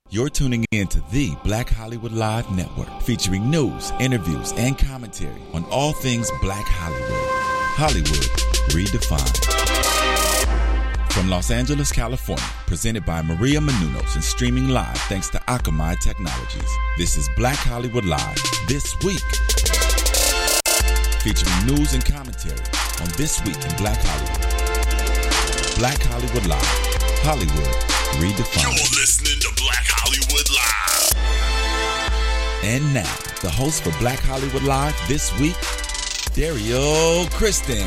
You're tuning in to the Black Hollywood Live Network, featuring news, interviews, and commentary on all things Black Hollywood. Hollywood Redefined. From Los Angeles, California, presented by Maria Menounos and streaming live thanks to Akamai Technologies. This is Black Hollywood Live This Week, featuring news and commentary on This Week in Black Hollywood. Black Hollywood Live. Hollywood Redefined. You're listening to Black Hollywood Live. And now, the host for Black Hollywood Live This Week, Dario Kristen.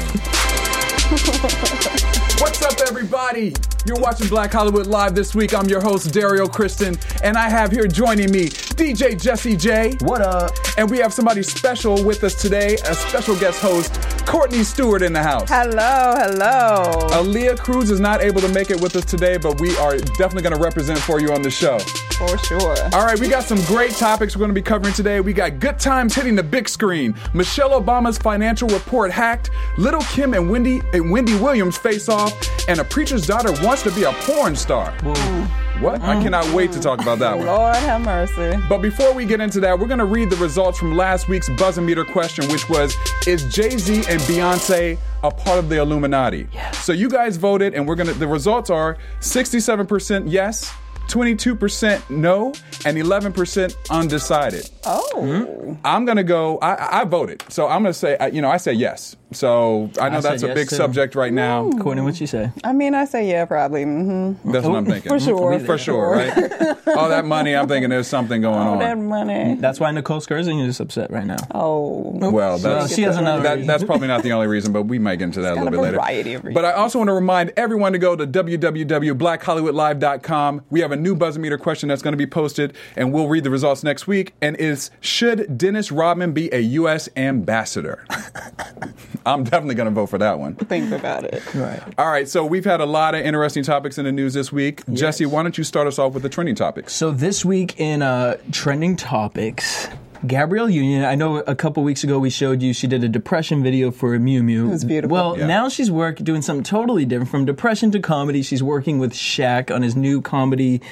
What's up, everybody? You're watching Black Hollywood Live This Week. I'm your host, Dario Kristen, and I have here joining me DJ Jesse J. What up? And we have somebody special with us today, a special guest host, Courtney Stewart, in the house. Hello. Aaliyah Cruz is not able to make it with us today, but we are definitely going to represent for you on the show. For sure. All right, we got some great topics we're going to be covering today. We got good times hitting the big screen, Michelle Obama's financial report hacked, Little Kim and Wendy Williams face off, and a preacher's daughter wants to be a porn star. What? I cannot wait to talk about that one. Lord have mercy. But before we get into that, we're going to read the results from last week's Buzz-O-Meter question, which was, is Jay-Z and Beyonce a part of the Illuminati? Yes. So you guys voted, and the results are 67% yes, 22% no, and 11% undecided. Oh. I'm going to go, I voted. So I'm going to say, I say yes. So I know that's a big subject right now. Courtney, what'd you say? I mean, I say yeah, probably. Mm-hmm. That's what I'm thinking. For sure. For sure, right? All that money, I'm thinking there's something going on. All that money. That's why Nicole Scherzinger is upset right now. Oh. Well, she has another reason. That's probably not the only reason, but we might get into that a little bit later. Variety of reasons. But I also want to remind everyone to go to www.blackhollywoodlive.com. We have a new Buzz-O-Meter question that's going to be posted, and we'll read the results next week. And should Dennis Rodman be a U.S. ambassador? I'm definitely going to vote for that one. Think about it. Right. All right, so we've had a lot of interesting topics in the news this week. Yes. Jesse, why don't you start us off with the trending topics? So this week in trending topics, Gabrielle Union, I know a couple weeks ago we showed you she did a depression video for Miu Miu. It was beautiful. Well, now she's doing something totally different. From depression to comedy, she's working with Shaq on his new comedy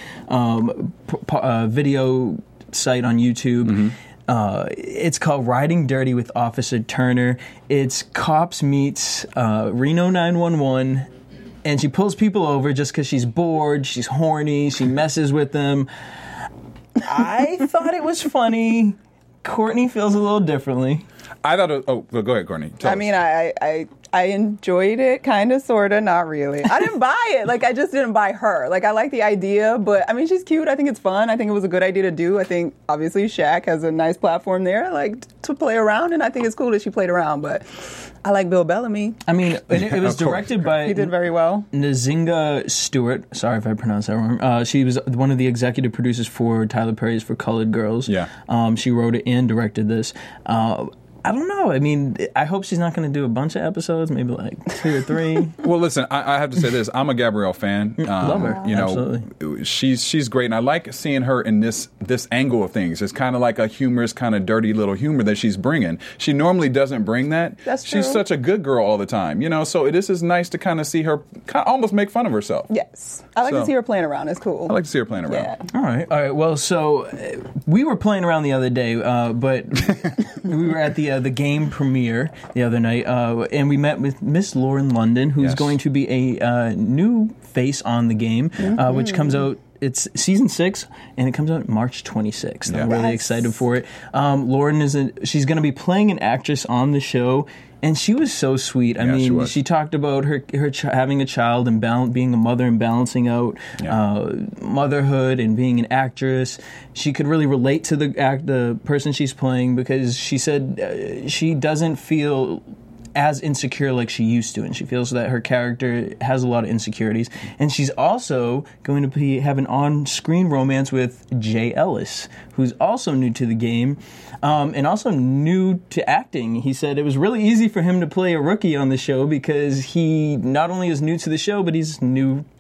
video site on YouTube. Mm-hmm. It's called Riding Dirty with Officer Turner. It's cops meets Reno 911, and she pulls people over just because she's bored, she's horny, she messes with them. I thought it was funny. Courtney feels a little differently. I thought well, go ahead, Courtney. I mean, I enjoyed it, kind of, sort of, not really. I didn't buy it. I just didn't buy her. I like the idea, but, I mean, she's cute. I think it's fun. I think it was a good idea to do. I think, obviously, Shaq has a nice platform there, to play around, and I think it's cool that she played around, but I like Bill Bellamy. I mean, it was directed by... He did very well. Nzinga Stewart. Sorry if I pronounced that wrong. She was one of the executive producers for Tyler Perry's For Colored Girls. Yeah. She wrote it and directed this. I don't know. I mean, I hope she's not going to do a bunch of episodes, maybe 2 or 3. Well, listen, I have to say this. I'm a Gabrielle fan. Love her. Absolutely. She's great, and I like seeing her in this angle of things. It's kind of like a humorous, kind of dirty little humor that she's bringing. She normally doesn't bring that. That's true. She's such a good girl all the time, so this is nice to kind of see her almost make fun of herself. Yes. I like to see her playing around. It's cool. I like to see her playing around. Yeah. All right. Well, so we were playing around the other day, but we were at the game premiere the other night, and we met with Miss Lauren London, who's going to be a new face on the game, which comes out. It's season 6, and it comes out March 26th. I'm really excited for it. Lauren she's going to be playing an actress on the show. And she was so sweet. I mean, she talked about her having a child and being a mother and balancing out motherhood and being an actress. She could really relate to the person she's playing, because she said she doesn't feel as insecure like she used to, and she feels that her character has a lot of insecurities. And she's also going to have an on-screen romance with Jay Ellis, who's also new to the game, and also new to acting. He said it was really easy for him to play a rookie on the show because he not only is new to the show, but he's new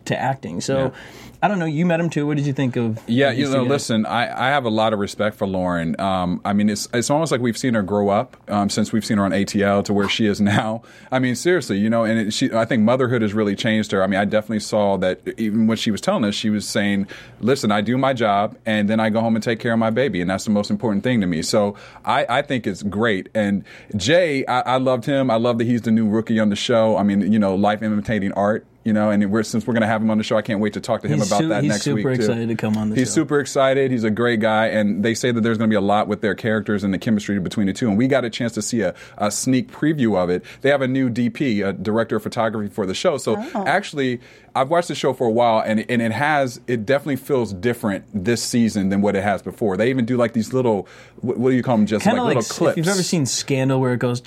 to acting. So I don't know. You met him too. What did you think of? Yeah, these two guys? listen, I have a lot of respect for Lauren. I mean, it's almost like we've seen her grow up since we've seen her on ATL to where she is now. I mean, seriously, and I think motherhood has really changed her. I mean, I definitely saw that even when she was telling us, she was saying, listen, I do my job and then I go home and take care of my baby. And that's the most important thing to me. So I think it's great. And Jay, I loved him. I love that he's the new rookie on the show. I mean, life imitating art. And since we're going to have him on the show, I can't wait to talk to him about that next week, too. He's super excited to come on the show. He's super excited. He's a great guy, and they say that there's going to be a lot with their characters and the chemistry between the two, and we got a chance to see a sneak preview of it. They have a new DP, a director of photography for the show, so actually, I've watched the show for a while, and it definitely feels different this season than what it has before. They even do like these little, what do you call them, just like little clips. If you've ever seen Scandal where it goes,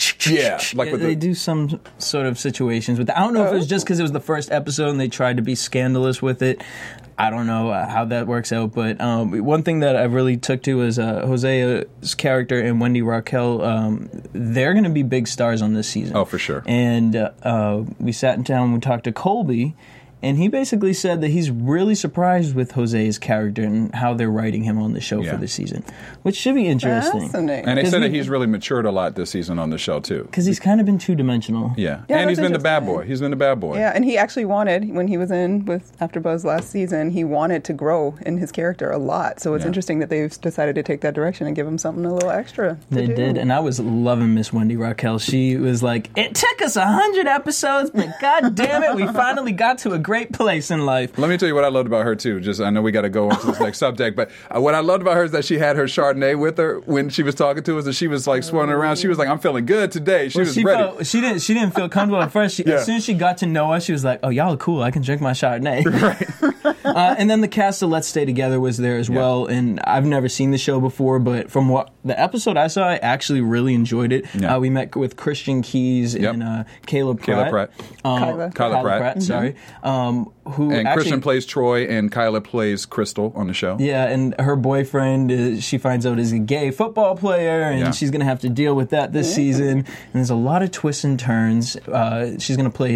they do some sort of situations with that. I don't know if it was just because it was the first episode and they tried to be scandalous with it. I don't know how that works out, but one thing that I really took to is Hosea's character and Wendy Raquel. They're going to be big stars on this season. Oh, for sure. And we sat in town and we talked to Colby, and he basically said that he's really surprised with Hosea's character and how they're writing him on the show for this season, which should be interesting. Fascinating. And they said that he's really matured a lot this season on the show, too. Because he's kind of been two-dimensional. Yeah and he's been the bad boy. He's been the bad boy. Yeah, and he actually wanted, when he was in with AfterBuzz last season, he wanted to grow in his character a lot. So it's interesting that they've decided to take that direction and give him something a little extra. They did, and I was loving Miss Wendy Raquel. She was like, it took us 100 episodes, but god damn it, we finally got to a great place in life. Let me tell you what I loved about her, too. I know we got to go on to this next subject, but what I loved about her is that she had her Chardonnay with her when she was talking to us, and she was like swirling around. She was like, I'm feeling good today. She was ready. She didn't feel comfortable at first. As soon as she got to know us, she was like, oh, y'all are cool. I can drink my Chardonnay. Right. And then the cast of Let's Stay Together was there as well, and I've never seen the show before, but from the episode I saw, I actually really enjoyed it. Yeah. We met with Christian Keys and Kyla Pratt. Kyla Pratt, sorry. Christian plays Troy and Kyla plays Crystal on the show. Yeah, and her boyfriend, she finds out, is a gay football player, and she's going to have to deal with that this season. And there's a lot of twists and turns. She's going to play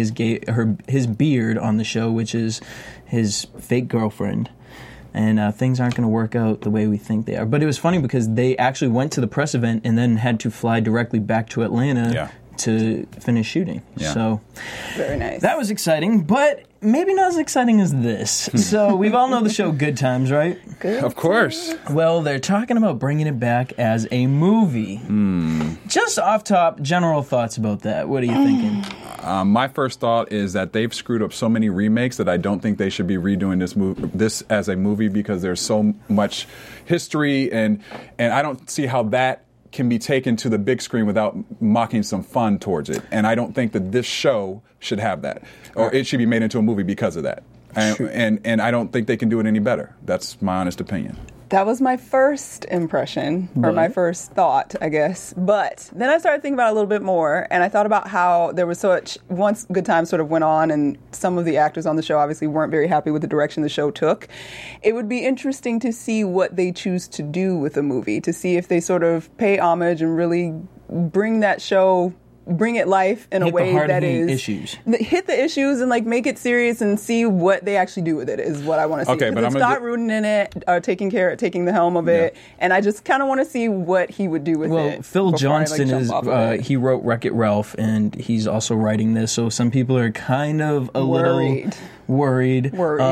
his beard on the show, which is his fake girlfriend. And things aren't going to work out the way we think they are. But it was funny because they actually went to the press event and then had to fly directly back to Atlanta to finish shooting. Yeah. So very nice. That was exciting, but maybe not as exciting as this. So we've all know the show Good Times, right? Good. Of course. Well, they're talking about bringing it back as a movie. Just off top, general thoughts about that. What are you thinking? My first thought is that they've screwed up so many remakes that I don't think they should be redoing this as a movie because there's so much history and I don't see how that can be taken to the big screen without mocking some fun towards it. And I don't think that this show should have that. Or it should be made into a movie because of that. And I don't think they can do it any better. That's my honest opinion. That was my first impression, or my first thought, I guess. But then I started thinking about it a little bit more, and I thought about how there was once Good Times sort of went on, and some of the actors on the show obviously weren't very happy with the direction the show took. It would be interesting to see what they choose to do with the movie, to see if they sort of pay homage and really bring that show, bring it life in a way that is hit the issues and like make it serious and see what they actually do with it is what I want to see. Okay, but it's Scott Rudin in it, taking the helm of it, and I just kind of want to see what he would do with it. Well, Phil Johnston he wrote Wreck-It Ralph, and he's also writing this, so some people are kind of a little worried.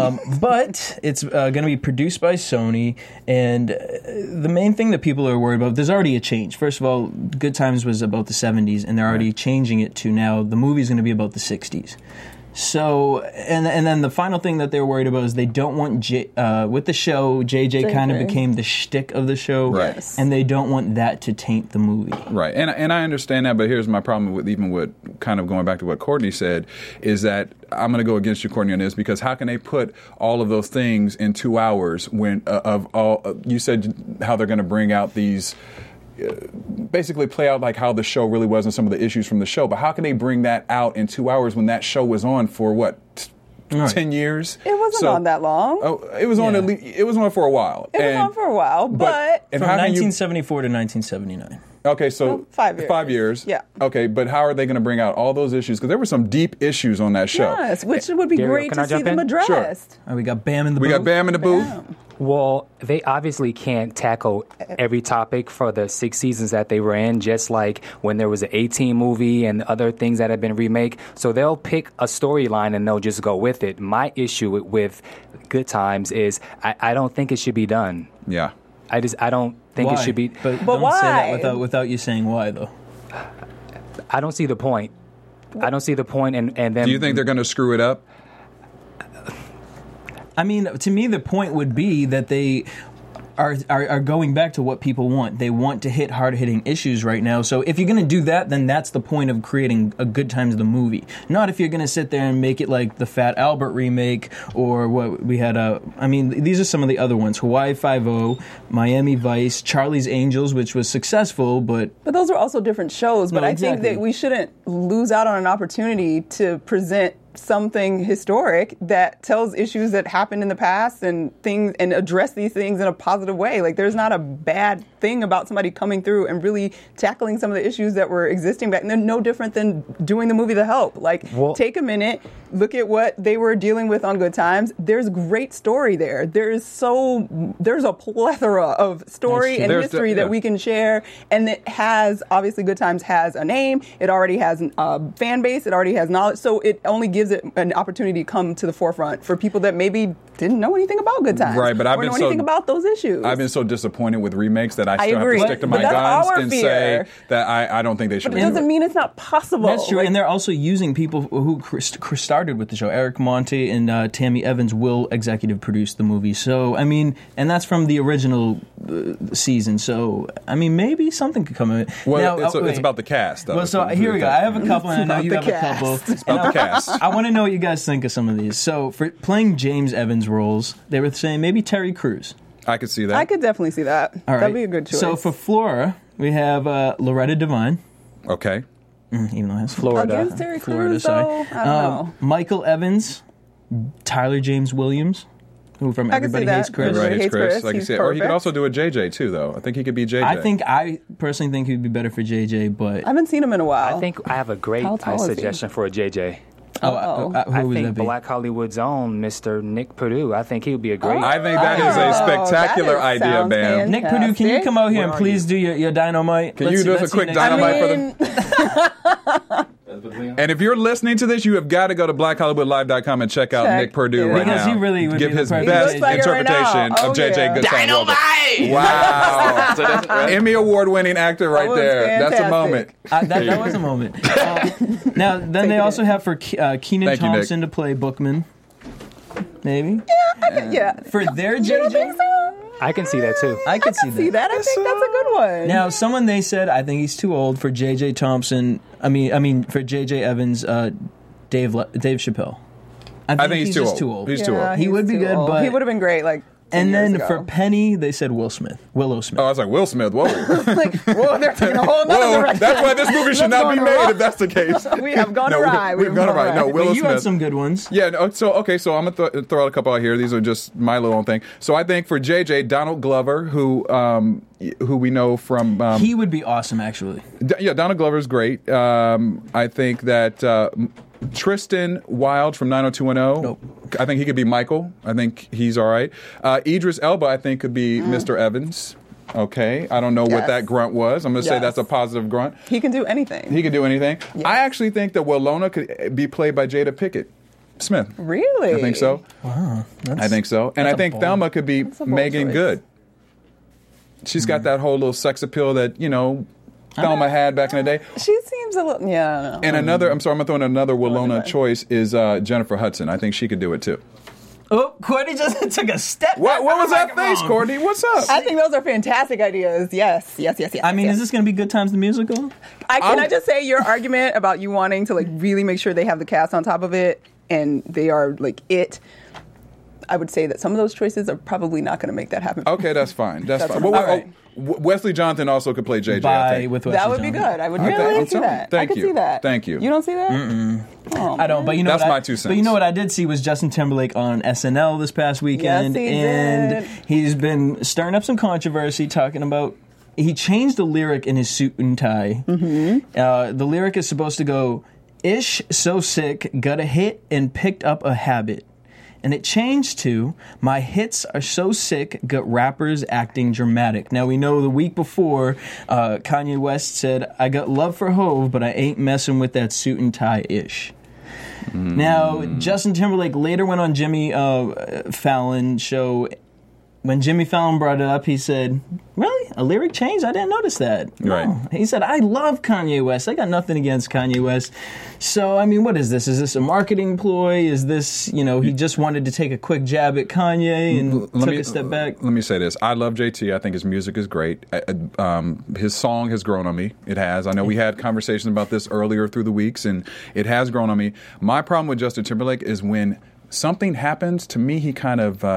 But it's going to be produced by Sony, and the main thing that people are worried about, there's already a change. First of all, Good Times was about the 70s, and they're already changing it to now the movie's going to be about the 60s. So, and then the final thing that they're worried about is they don't want with the show, JJ kind of became the shtick of the show, and they don't want that to taint the movie. Right, and I understand that, but here's my problem with kind of going back to what Courtney said, is that I'm going to go against you, Courtney, on this, because how can they put all of those things in 2 hours when you said how they're going to bring out these. Basically play out like how the show really was and some of the issues from the show, but how can they bring that out in 2 hours when that show was on for Right. 10 years. It wasn't on that long. Oh, it was on. Yeah. It was on for a while. It was on for a while, but and From how can you? 1974 to 1979. Okay, so Well, 5 years. 5 years. Yeah. Okay, but how are they going to bring out all those issues? Because there were some deep issues on that show. yes, which would be Gabriel, great can to I see jump them in? addressed. We got Bam in the We booth. got Bam in the booth. Well, they obviously can't tackle every topic for the 6 seasons that they were in, just like when there was an 18 movie and other things that have been remade. So they'll pick a storyline and they'll just go with it. My issue with Good Times is I don't think it should be done. Yeah. I don't think Why? it should be. But don't why? say that without you saying why, though. I don't see the point. I don't see the point. And then Do you think they're going to screw it up? I mean, to me, the point would be that they are going back to what people want. They want to hit hard-hitting issues right now. So if you're going to do that, then that's the point of creating a Good Times the movie. Not if you're going to sit there and make it like the Fat Albert remake or what we had. I mean, these are some of the other ones: Hawaii Five-0, Miami Vice, Charlie's Angels, which was successful, but those are also different shows. But No, I think exactly. that we shouldn't lose out on an opportunity to present something historic that tells issues that happened in the past and things and address these things in a positive way. Like, there's not a bad thing about somebody coming through and really tackling some of the issues that were existing back. And they're no different than doing the movie The Help. Like, take a minute, look at what they were dealing with on Good Times. There's great story there. There's a plethora of story and history that we can share. And it has, obviously, Good Times has a name. It already has a fan base. It already has knowledge. So it only gives it an opportunity to come to the forefront for people that maybe didn't know anything about Good Times. Right, but I've or been know so anything about those issues. I've been so disappointed with remakes that I still have agree. to stick to But my that's guns our and fear. say that I don't think they should. But it doesn't mean it's not possible. that's true. Like, And they're also using people who started with the show. Eric Monte and Tammy Evans will executive produce the movie. So, I mean, and that's from the original season. So, I mean, maybe something could come of it. Well, Now, it's about the cast, though. Well, so here we go. I have a couple, and I know you about have the a couple. cast. It's about the cast. I want to know what you guys think of some of these. So, for playing James Evans roles, they were saying maybe Terry Crews. I could see that. I could definitely see that. All right. That'd be a good choice. So, for Flora, we have Loretta Devine, Okay. even though it has Florida. Against Terry Florida Crews, side. though, I don't know. Michael Evans, Tyler James Williams, who from I can see Everybody that. Hates Chris. Everybody Right, it's hates Chris. Chris. Like you He's said, or he could perfect. also do a JJ too, though. I think he could be JJ. I personally think he'd be better for JJ, but I haven't seen him in a while. I think I have a great How tall is he? suggestion for a JJ. who I would think that be? Black Hollywood's own Mr. Nick Purdue. I think he would be a great. I think that is a spectacular that idea, sounds Bam. Nick Purdue, can you come out here and Where are please do your dynamite? Can you do us a quick next time. dynamite for them? And if you're listening to this, you have got to go to blackhollywoodlive.com and check out Check Nick Purdue it right Because now. he really would give be the his perfect best He looks like it right interpretation now. of JJ yeah. Goodtime. Wow. Emmy award-winning actor right was there. That's a fantastic. moment. That was a moment. Now, then they also have for Keenan Thank you, Nick. Thompson to play Bookman. Maybe. Yeah. For their You don't think JJ, so? I can see that too. I could see See that? I think that's a good one. Now, someone they said, I think he's too old for JJ Thompson. I mean for JJ Evans, Dave Chappelle. I think he's too just old. too old. He's too Yeah, old. He he's would be too good, old. but- he would have been great. Like, 10 And years then ago. for Penny, they said Willow Smith. Oh, I was like, Will Smith. Whoa. like, whoa, they're taking a whole nother Whoa. direction. That's why this movie should not be gone made wrong. if that's the case. We have gone No, awry. we've gone awry. No, Will But you had Smith. some good ones. Yeah, no, so I'm gonna throw out a couple out here. These are just my little thing. So I think for JJ, Donald Glover, who we know from He would be awesome, actually. Donald Glover's great. I think that Tristan Wilde from 90210. Nope. I think he could be Michael. I think he's all right. Idris Elba, I think, could be Mr. Evans. Okay, I don't know what Yes. that grunt was. I'm gonna say Yes. that's a positive grunt. He can do anything. He could do anything. Yes. I actually think that Willona could be played by Jada Pinkett Smith. Really? I think so. Wow. I think so. And I a think bold- Thelma could be a bold Megan choice. Good. She's got that whole little sex appeal that, Thelma had back in the day. She seems a little. Yeah, I don't know. And I'm going to throw in another Willona choice is Jennifer Hudson. I think she could do it too. Oh, Courtney just took a step What back was from that the face, microphone. Courtney? What's up? I think those are fantastic ideas. Yes. I mean, yes. is this going to be Good Times the Musical? Can I just say your argument about you wanting to like really make sure they have the cast on top of it and they are like it? I would say that some of those choices are probably not going to make that happen. Okay, that's fine. That's fine. all Well, right. Wesley Johnson also could play JJ. I think. With That would Wesley be Johnson. good. I would Okay, really I'm see telling you. that. I Thank could you. see that. Thank you. You don't see that? Oh, I don't, but you know That's what my 2 cents. But you know what I did see was Justin Timberlake on SNL this past weekend, Yes, he and did. he's been stirring up some controversy, talking about he changed the lyric in his suit and tie. Mm-hmm. The lyric is supposed to go, "Ish, so sick, got a hit and picked up a habit." And it changed to, "My hits are so sick, got rappers acting dramatic." Now, we know the week before, Kanye West said, "I got love for Hove, but I ain't messing with that suit and tie-ish." Now, Justin Timberlake later went on Jimmy Fallon show. When Jimmy Fallon brought it up, he said, "Really? A lyric change? I didn't notice that." No. Right. He said, "I love Kanye West. I got nothing against Kanye West." So, I mean, what is this? Is this a marketing ploy? Is this, he just wanted to take a quick jab at Kanye and took a step back? Let me say this. I love JT. I think his music is great. His song has grown on me. It has. I know we had conversations about this earlier through the weeks, and it has grown on me. My problem with Justin Timberlake is when something happens, to me, he kind of...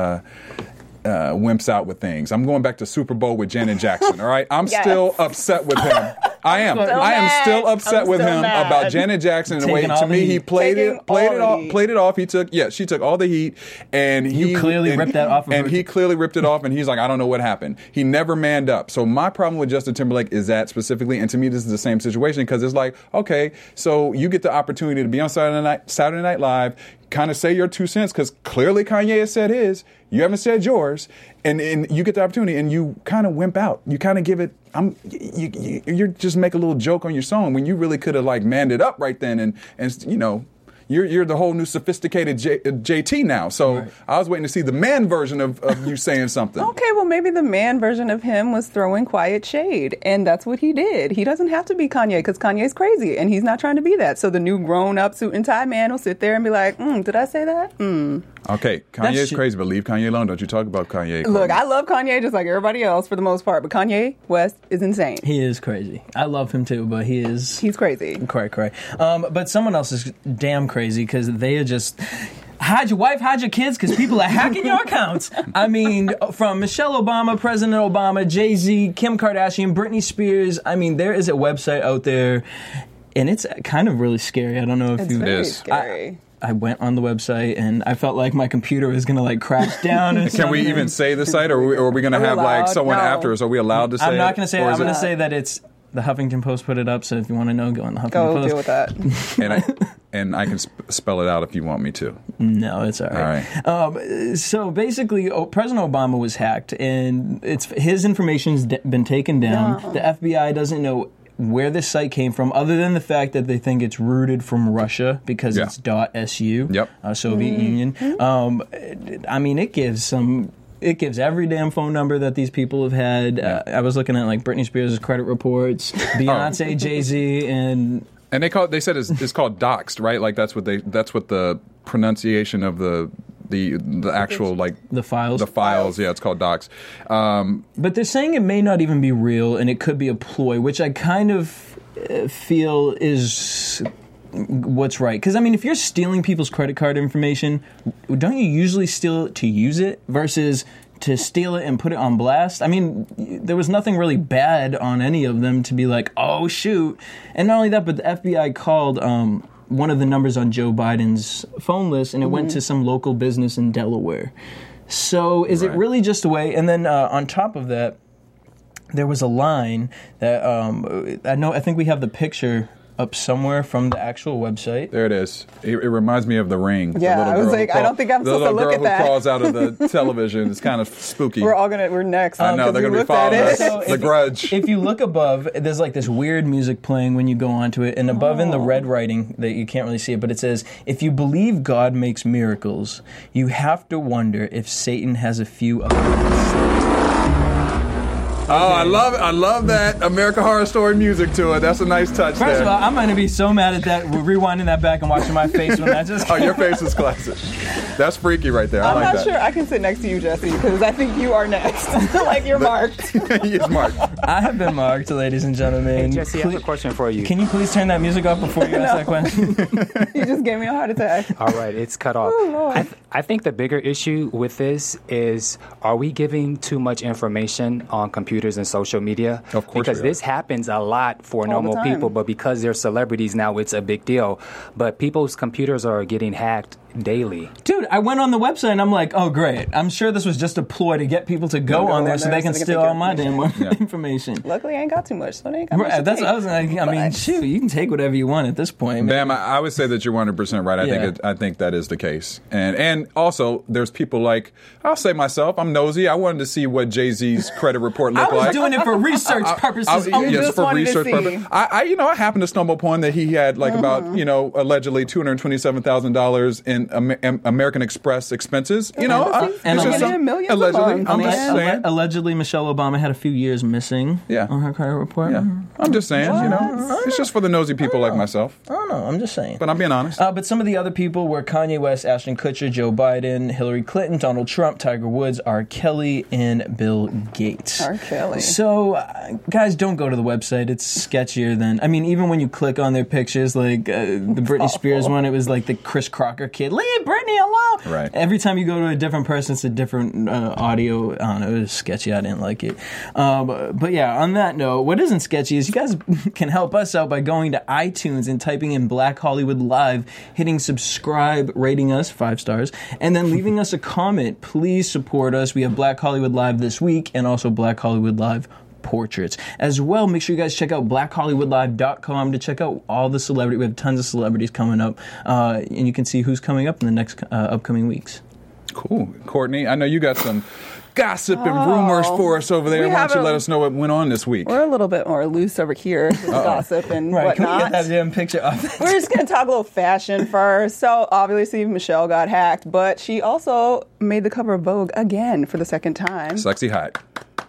wimps out with things. I'm going back to Super Bowl with Janet Jackson. All right, I'm Yes. still upset with him. I am. I am still upset with him about Janet Jackson. In a way, Taking all to the me, he heat. played it Taking played it off. He took she took all the heat, and You clearly ripped that off of and her. he clearly ripped it off. And he's like, I don't know what happened. He never manned up. So my problem with Justin Timberlake is that specifically, and to me, this is the same situation because it's like, okay, so you get the opportunity to be on Saturday Night Live. Kind of say your 2 cents because clearly Kanye has said his. You haven't said yours, and you get the opportunity, and you kind of wimp out. You kind of give it. You just make a little joke on your song when you really could have like manned it up right then, and You're the whole new sophisticated JT now. So I was waiting to see the man version of you saying something. Okay, well, maybe the man version of him was throwing quiet shade, and that's what he did. He doesn't have to be Kanye because Kanye's crazy, and he's not trying to be that. So the new grown-up suit and tie man will sit there and be like, did I say that? Okay, Kanye's crazy, but leave Kanye alone. Don't you talk about Kanye. Look, I love Kanye just like everybody else for the most part, but Kanye West is insane. He is crazy. I love him too, but He's crazy. cray. But someone else is damn crazy because they are just... Hide your wife, hide your kids, because people are hacking your accounts. I mean, from Michelle Obama, President Obama, Jay-Z, Kim Kardashian, Britney Spears. I mean, there is a website out there, and it's kind of really scary. I don't know if It's you... very is. scary. I went on the website, and I felt like my computer was going to, like, crash down. Or Can we something. even say the site, or are we going to Are we have like allowed? someone No. after us? Are we allowed to say? I'm not going it? to say it. Or I'm is going it- to say that it's... The Huffington Post put it up, so if you want to know, go on the Huffington Go Post. deal with that. and I can spell it out if you want me to. No, it's all right. So basically, President Obama was hacked, and his information's been taken down. No. The FBI doesn't know where this site came from, other than the fact that they think it's rooted from Russia because Yeah. it's .su, Yep. Soviet Union. I mean, it gives every damn phone number that these people have had. I was looking at like Britney Spears' credit reports, Beyonce, Jay-Z, and they said it's called doxed, right? Like that's what the pronunciation of the actual like the files. the files. Yeah, it's called doxed. But they're saying it may not even be real, and it could be a ploy, which I kind of feel is what's right. Because, I mean, if you're stealing people's credit card information, don't you usually steal it to use it versus to steal it and put it on blast? I mean, there was nothing really bad on any of them to be like, oh, shoot. And not only that, but the FBI called one of the numbers on Joe Biden's phone list, and it went to some local business in Delaware. So is it really just a way? And then on top of that, there was a line that I think we have the picture up somewhere from the actual website. There it is. It reminds me of The Ring. Yeah, The little I was girl like, who I don't think I'm the supposed to little look girl at that. who crawls out of the television. It's kind of spooky. We're next. I know, they're going to be following us. So The Grudge. If you look above, there's like this weird music playing when you go onto it, and above in the red writing that you can't really see it, but it says, if you believe God makes miracles, you have to wonder if Satan has a few up his sleeve. Oh, I love it. I love that American Horror Story music to it. That's a nice touch First there. of all, I'm going to be so mad at that. We're rewinding that back and watching my face when that just. Oh, your face is classic. That's freaky right there. I I'm like not that. sure I can sit next to you, Jesse, because I think you are next. Like you're marked. He's marked. I have been marked, ladies and gentlemen. Hey, Jesse, I have a question for you. Can you please turn that music off before you ask that question? You just gave me a heart attack. All right, it's cut off. Oh, Lord. I think the bigger issue with this is, are we giving too much information on computers and social media? Of course Because we are. this happens a lot for the normal time. people, but because they're celebrities now, it's a big deal. But people's computers are getting hacked daily. Dude, I went on the website and I'm like, oh, great. I'm sure this was just a ploy to get people to go on there so they can steal all my damn information. Luckily, I ain't got too much, so they ain't got much Right, to that's take. what I was like. I mean, But- shoot, you can take whatever you want at this point. Bam, I would say that you're 100% right. I think that is the case. And also, there's people like, I'll say myself, I'm nosy. I wanted to see what Jay-Z's credit report I looked was like. doing it for research purposes. only. just wanted to see. purposes. I happened to stumble upon that he had like about, allegedly $227,000 in American Express expenses. And it's just some- millions a allegedly. month, I'm just man. saying. Allegedly, Michelle Obama had a few years missing on her credit report. Yeah, I'm just saying. It's just for the nosy people like myself. I don't know. I'm just saying. But I'm being honest. But some of the other people were Kanye West, Ashton Kutcher, Joe Biden, Hillary Clinton, Donald Trump, Tiger Woods, R. Kelly, and Bill Gates. R. Kelly. So, guys, don't go to the website. It's sketchier than... I mean, even when you click on their pictures, like the Britney Spears one, it was like the Chris Crocker kid. Leave Britney alone! Right. Every time you go to a different person, it's a different audio. I don't know. It was sketchy. I didn't like it. But yeah, on that note, what isn't sketchy is you guys can help us out by going to iTunes and typing in Black Hollywood Live, hitting subscribe, rating us 5 stars, and then leaving us a comment. Please support us. We have Black Hollywood Live this week and also Black Hollywood Live portraits. As well, make sure you guys check out blackhollywoodlive.com to check out all the celebrities. We have tons of celebrities coming up, and you can see who's coming up in the next upcoming weeks. Cool. Courtney, I know you got some gossip and rumors for us over there. We Why don't you haven't- let us know what went on this week? We're a little bit more loose over here with gossip and Right, can we whatnot. get that damn picture up? We're just going to talk a little fashion first. So, obviously, Michelle got hacked, but she also made the cover of Vogue again for the second time. Sexy hot.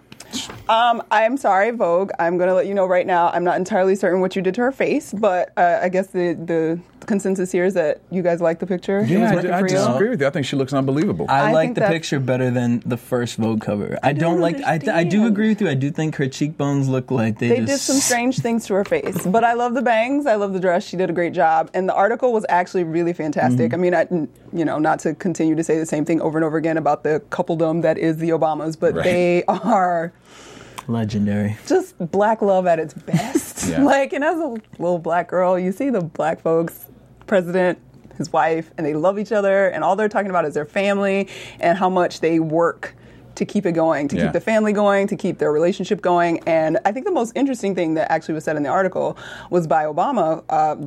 I'm sorry, Vogue. I'm going to let you know right now, I'm not entirely certain what you did to her face, but I guess the consensus here is that you guys like the picture. It was working I for you. disagree with you. I think she looks unbelievable. I I like think the that- picture better than the first Vogue cover. I don't like. I do understand. agree with you. I do think her cheekbones look like They did some strange things to her face, but I love the bangs. I love the dress. She did a great job, and the article was actually really fantastic. Mm-hmm. I mean, not to continue to say the same thing over and over again about the coupledom that is the Obamas, but Right. they are legendary. just black love at its best. Yeah. Like, and as a little black girl, you see the black folks, president, his wife, and they love each other, and all they're talking about is their family and how much they work to keep it going, to Yeah. keep the family going, to keep their relationship going. And I think the most interesting thing that actually was said in the article was by Obama,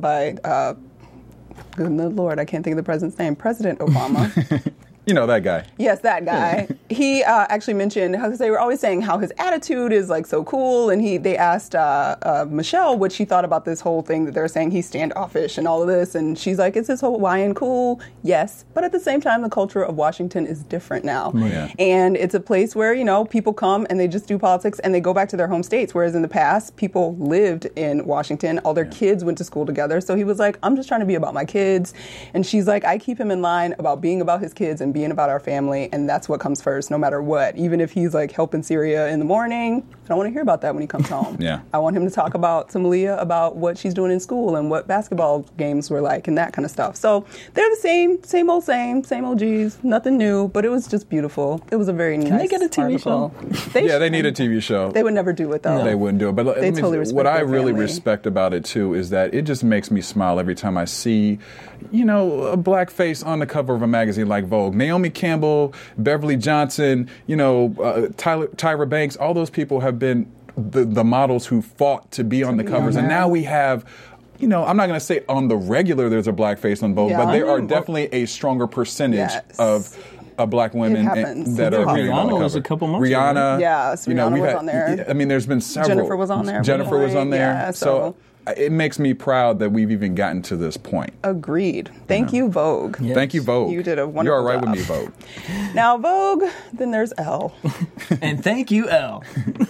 good Lord, I can't think of the president's name, President Obama. You know that guy. Yes, that guy. He actually mentioned, because they were always saying how his attitude is like so cool, and they asked Michelle what she thought about this whole thing that they're saying he's standoffish and all of this, and she's like, is this Hawaiian cool? Yes, but at the same time, the culture of Washington is different now, Yeah. and it's a place where people come and they just do politics and they go back to their home states, whereas in the past, people lived in Washington, all their kids went to school together, so he was like, I'm just trying to be about my kids, and she's like, I keep him in line about being about his kids and being about our family, and that's what comes first, no matter what. Even if he's like helping Syria in the morning, I don't want to hear about that when he comes home. Yeah. I want him to talk to Malia about what she's doing in school and what basketball games were like and that kind of stuff. So they're the same OGs, nothing new, but it was just beautiful. It was a very nice they get a TV article. They need a TV show. They would never do it though. They wouldn't do it. But let me totally say, respect what I their really family. respect about it too is that it just makes me smile every time I see, a black face on the cover of a magazine like Vogue. Naomi Campbell, Beverly Johnson, Tyra Banks. All those people have been the models who fought to be on the covers, and now we have. I'm not going to say on the regular there's a black face on Vogue, Yeah. but there are definitely a stronger percentage Yes. of black women happens. that are being on the Rihanna was cover. a couple months ago, Rihanna, Yes, Rihanna we've was had- on there. I mean, there's been several. Jennifer was on there at Jennifer one was on point. there. Yeah, So it makes me proud that we've even gotten to this point. Agreed. Thank you, Vogue. Yes. Thank you, Vogue. You did a You're wonderful all right job. with me, Vogue. Now Vogue, then there's Elle. And thank you, Elle.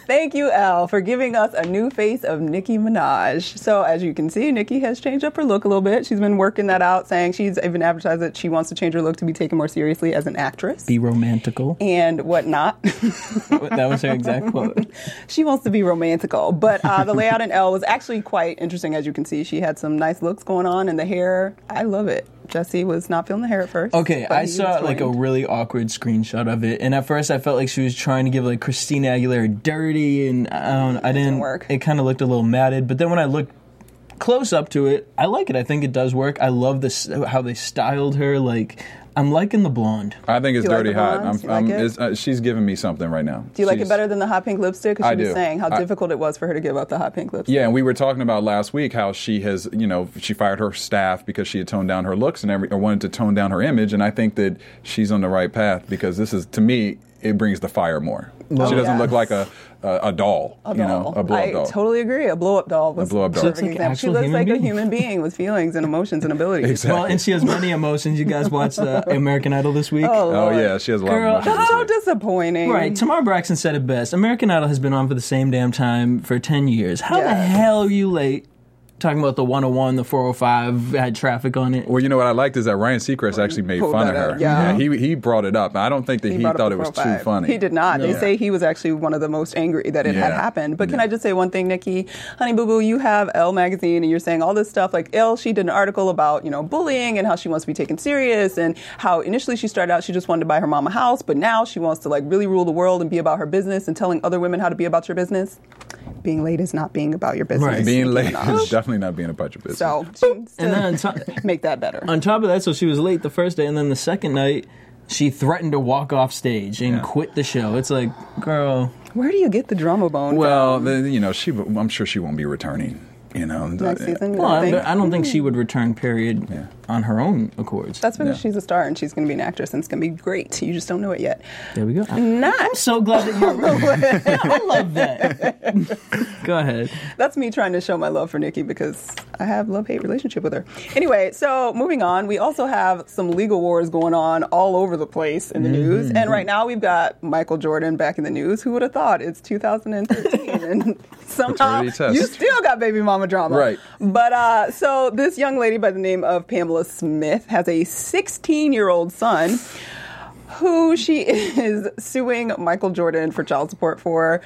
Thank you, Elle, for giving us a new face of Nicki Minaj. So as you can see, Nicki has changed up her look a little bit. She's been working that out, saying she's even advertised that she wants to change her look to be taken more seriously as an actress. Be romantical. And whatnot. That was her exact quote. She wants to be romantical. But the layout in Elle was actually quite interesting, as you can see. She had some nice looks going on, and the hair, I love it. Jesse was not feeling the hair at first. Okay, I saw was like a really awkward screenshot of it, and at first I felt like she was trying to give like Christina Aguilera dirty, and I didn't work. It kind of looked a little matted, but then when I looked close up to it, I like it. I think it does work. I love this how they styled her. Like, I'm liking the blonde. I think it's Do you like dirty the hot. blondes? You like it? She's giving me something right now. Do you like it better than the hot pink lipstick? Because I she was do. saying how difficult it was for her to give up the hot pink lipstick. Yeah, and we were talking about last week how she has, she fired her staff because she had toned down her looks and or wanted to tone down her image, and I think that she's on the right path because this is, to me, it brings the fire more. She doesn't look like a doll, A doll. a blow-up doll. I totally agree. A blow-up doll was A blow-up doll. a perfect She looks like an example. She actual looks human like a being. human being with feelings and emotions and abilities. Exactly. Well, and she has many emotions. You guys watched American Idol this week? Oh, Oh, Lord. yeah, she has a lot Girl, of emotions. That's so disappointing. Right, Tamar Braxton said it best. American Idol has been on for the same damn time for 10 years. How the Yes. hell are you late? Talking about the 101, the 405 had traffic on it. Well, you know what I liked is that Ryan Seacrest actually made Pulled fun of that her. up, yeah. He brought it up. I don't think that he brought up thought the it was too 405. funny. He did not. They Yeah. say he was actually one of the most angry that it had Yeah. happened. But can Yeah. I just say one thing, Nikki? Honey Boo Boo, you have Elle magazine and you're saying all this stuff. Like Elle, she did an article about, bullying and how she wants to be taken serious and how initially she started out, she just wanted to buy her mom a house, but now she wants to like really rule the world and be about her business and telling other women how to be about your business. Being late is not being about your business. Right. Being Nicki late Minaj. is definitely not being about your business. So she needs And then to make that better. on top of that, so she was late the first day, and then the second night, she threatened to walk off stage and Yeah. quit the show. It's like, girl, Where do you get the drama bone Well, from? I'm sure she won't be returning. Next season? You well, don't think? I don't think she would return, period, Yeah. on her own accords. That's because Yeah. she's a star and she's going to be an actress and it's going to be great. You just don't know it yet. There we go. Not. I'm so glad that you're right. I love that. Go ahead. That's me trying to show my love for Nikki because I have love-hate relationship with her. Anyway, so moving on, we also have some legal wars going on all over the place in the news. And right now we've got Michael Jordan back in the news. Who would have thought? It's 2013 and somehow Paternity test. you still got baby mama drama. Right. But so this young lady by the name of Pamela Smith has a 16-year-old son who she is suing Michael Jordan for child support for.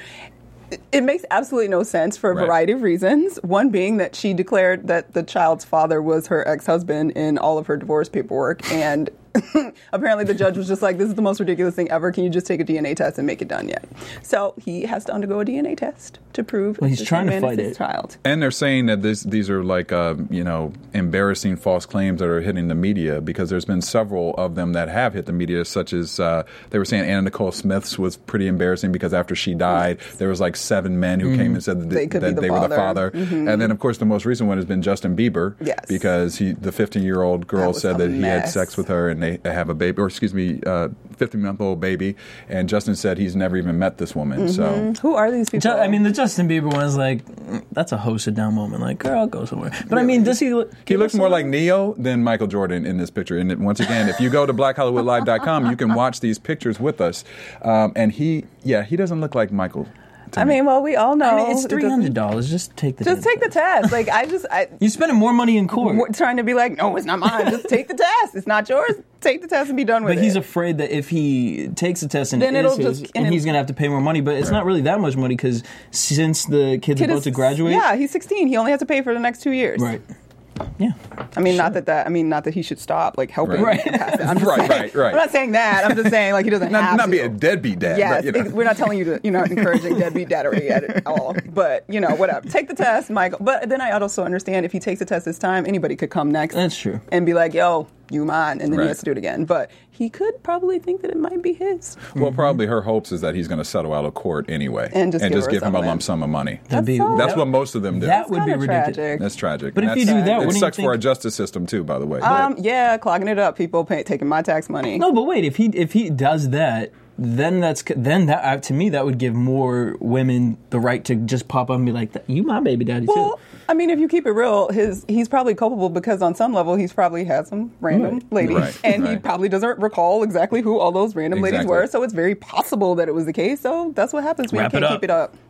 It makes absolutely no sense for a Right. variety of reasons. One being that she declared that the child's father was her ex-husband in all of her divorce paperwork. And apparently the judge was just like, this is the most ridiculous thing ever. Can you just take a DNA test and make it done yet? So he has to undergo a DNA test to prove Well, he's this trying to young man is fight his it. child. And they're saying that these are like embarrassing false claims that are hitting the media because there's been several of them that have hit the media, such as they were saying Anna Nicole Smith's was pretty embarrassing because after she died, there was like 7 men who came and said that They could be the they were the father. father. And then of course the most recent one has been Justin Bieber, Yes. because the 15-year-old girl was said a that he had mess. sex with her and they have a baby, 15-month-old baby, and Justin said he's never even met this woman. So Who are these people? I mean, the Justin Bieber one is like, that's a hosted down moment. Like, girl, go somewhere. But I mean, does he look... he looks more like Neo than Michael Jordan in this picture. And once again, if you go to BlackHollywoodLive.com, you can watch these pictures with us. And he doesn't look like Michael. to I me. mean, well, we all know. I mean, it's it doesn't- $300. Just take the Just take the test. Like, You're spending more money in court. we're trying to be like, no, it's not mine. Just take the test. It's not yours. Take the test and be done with But it. he's afraid that if he takes the test and Then it is it'll his, just- and and he's going to have to pay more money. But it's not really that much money because since the kid's Kid about is- to graduate... Yeah, he's 16. He only has to pay for the next 2 years. Right. Yeah. I mean, not that he should stop like helping. Right. pass it. I'm just Right, saying- right. I'm not saying that. I'm just saying like he doesn't have not to. be a deadbeat dad. Yes, but, we're not telling you to, encouraging deadbeat daddery at all. But, whatever. Take the test, Michael. But then I also understand if he takes the test this time, anybody could come next. That's true. And be like, yo, you mine. And then Right. he has to do it again. But he could probably think that it might be his. Well, probably her hopes is that he's going to settle out of court anyway. And just give her give him a something. lump sum of money. That'd be, so- That's what most of them do. that would be kinda ridiculous. tragic. That's tragic. But And if you do that, it wouldn't you sucks for think- our justice system too, by the way. Yeah, clogging it up. People taking my tax money. No, but wait, if he does that, then that to me that would give more women the right to just pop up and be like, "You my baby daddy Well, too." I mean, if you keep it real, he's probably culpable because on some level he's probably had some random ladies, Right, and he right. probably doesn't recall exactly who all those random ladies Exactly. were. So it's very possible that it was the case. So that's what happens when Wrap you it can't up. keep it up.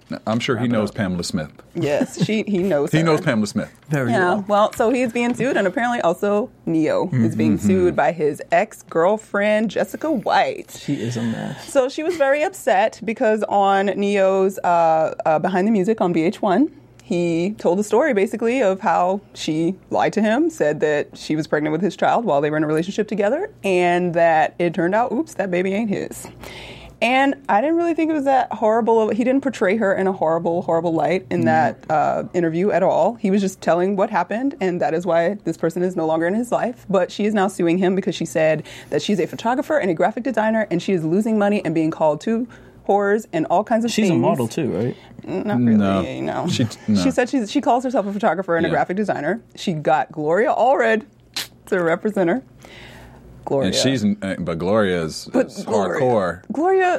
I'm sure he knows Pamela Smith. Yes, he knows her. He knows Pamela Smith. Very Yeah, well. well, so he's being sued, and apparently also Neo is being sued by his ex-girlfriend, Jessica White. She is a mess. So she was very upset because on Neo's Behind the Music on VH1, he told the story basically of how she lied to him, said that she was pregnant with his child while they were in a relationship together, and that it turned out, oops, that baby ain't his. And I didn't really think it was that horrible. He didn't portray her in a horrible, horrible light in that interview at all. He was just telling what happened, and that is why this person is no longer in his life. But she is now suing him because she said that she's a photographer and a graphic designer, and she is losing money and being called to whores and all kinds of things. She's a model too, right? Not really, no. She said she calls herself a photographer and a graphic designer. She got Gloria Allred to represent her. Gloria. And but Gloria is hardcore. Gloria,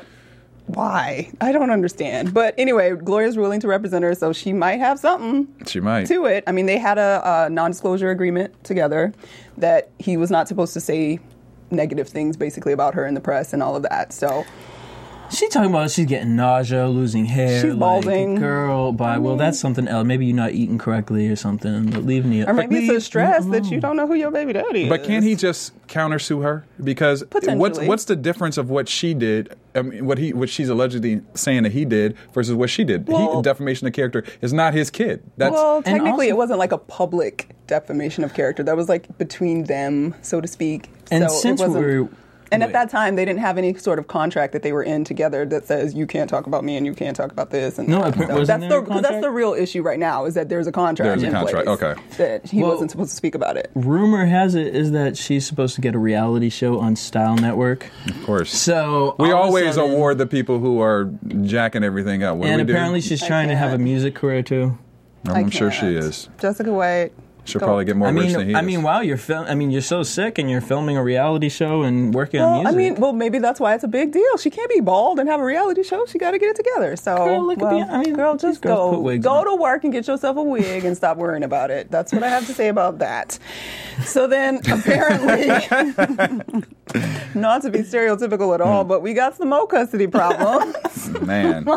why? I don't understand. But anyway, Gloria's ruling to represent her, so she might have something She might. to it. I mean, they had a non-disclosure agreement together that he was not supposed to say negative things basically about her in the press and all of that. So She talking about she's getting nausea, losing hair. She's like, balding. Girl, well, that's something else. Maybe you're not eating correctly or something. But leave me. or maybe it's a stress that you don't know who your baby daddy is. But can't he just countersue her? Because Potentially. what's the difference of what she did? I mean, what she's allegedly saying that he did versus what she did. Well- Defamation of character is not his kid. That's Well, technically, also- it wasn't like a public defamation of character. That was like between them, so to speak. And so since it wasn't, we're and at that time, they didn't have any sort of contract that they were in together that says you can't talk about me and you can't talk about this. And No, that. wasn't that's there a because that's contract? the real issue right now is that there's a contract. There's a in contract, place okay. That he Well- wasn't supposed to speak about it. rumor has it is that she's supposed to get a reality show on Style Network. of course. So We all of a always sudden- award the people who are jacking everything up. What And do we apparently do? she's I trying to have a can't. music career too. I'm sure can't. she is. Jessica White. She'll Go. probably get more rich than he is. wow, you're so sick and you're filming a reality show and working on music. Maybe that's why it's a big deal. She can't be bald and have a reality show. She got to get it together. So, Girl, look at girl, these just girls put go wigs go on. to work and get yourself a wig and stop worrying about it. That's what I have to say about that. So then, apparently, not to be stereotypical at all, but we got some more custody problems. Man.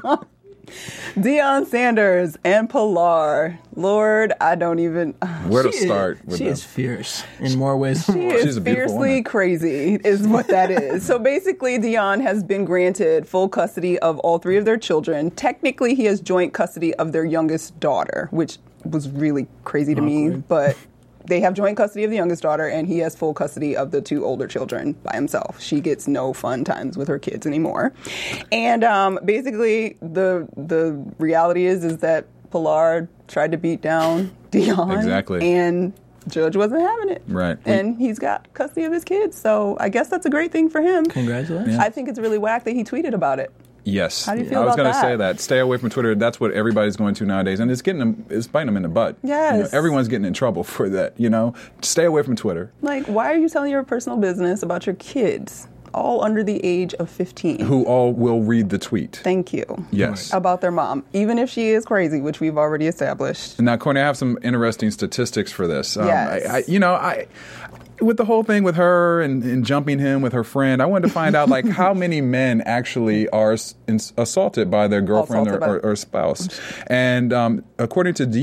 Deion Sanders and Pilar. Lord, I don't even. Where to start with She this? is fierce in more ways than She one. is She's a beautiful fiercely woman. crazy, is what that is. So basically, Deion has been granted full custody of all three of their children. Technically, he has joint custody of their youngest daughter, which was really crazy to me. But they have joint custody of the youngest daughter, and he has full custody of the two older children by himself. She gets no fun times with her kids anymore. And basically, the reality is that Pilar tried to beat down Deion. Exactly. And Judge wasn't having it. Right. And he's got custody of his kids. So I guess that's a great thing for him. Congratulations. I think it's really whack that he tweeted about it. Yes. How do you feel I was about gonna that? say that. Stay away from Twitter. That's what everybody's going to nowadays. And it's biting them in the butt. Yes. Everyone's getting in trouble for that, Stay away from Twitter. Like, why are you telling your personal business about your kids, all under the age of 15? Who all will read the tweet. Thank you. Yes. About their mom, even if she is crazy, which we've already established. Now, Courtney, I have some interesting statistics for this. Yes. With the whole thing with her and jumping him with her friend, I wanted to find out how many men actually are assaulted by their girlfriend or spouse. And according to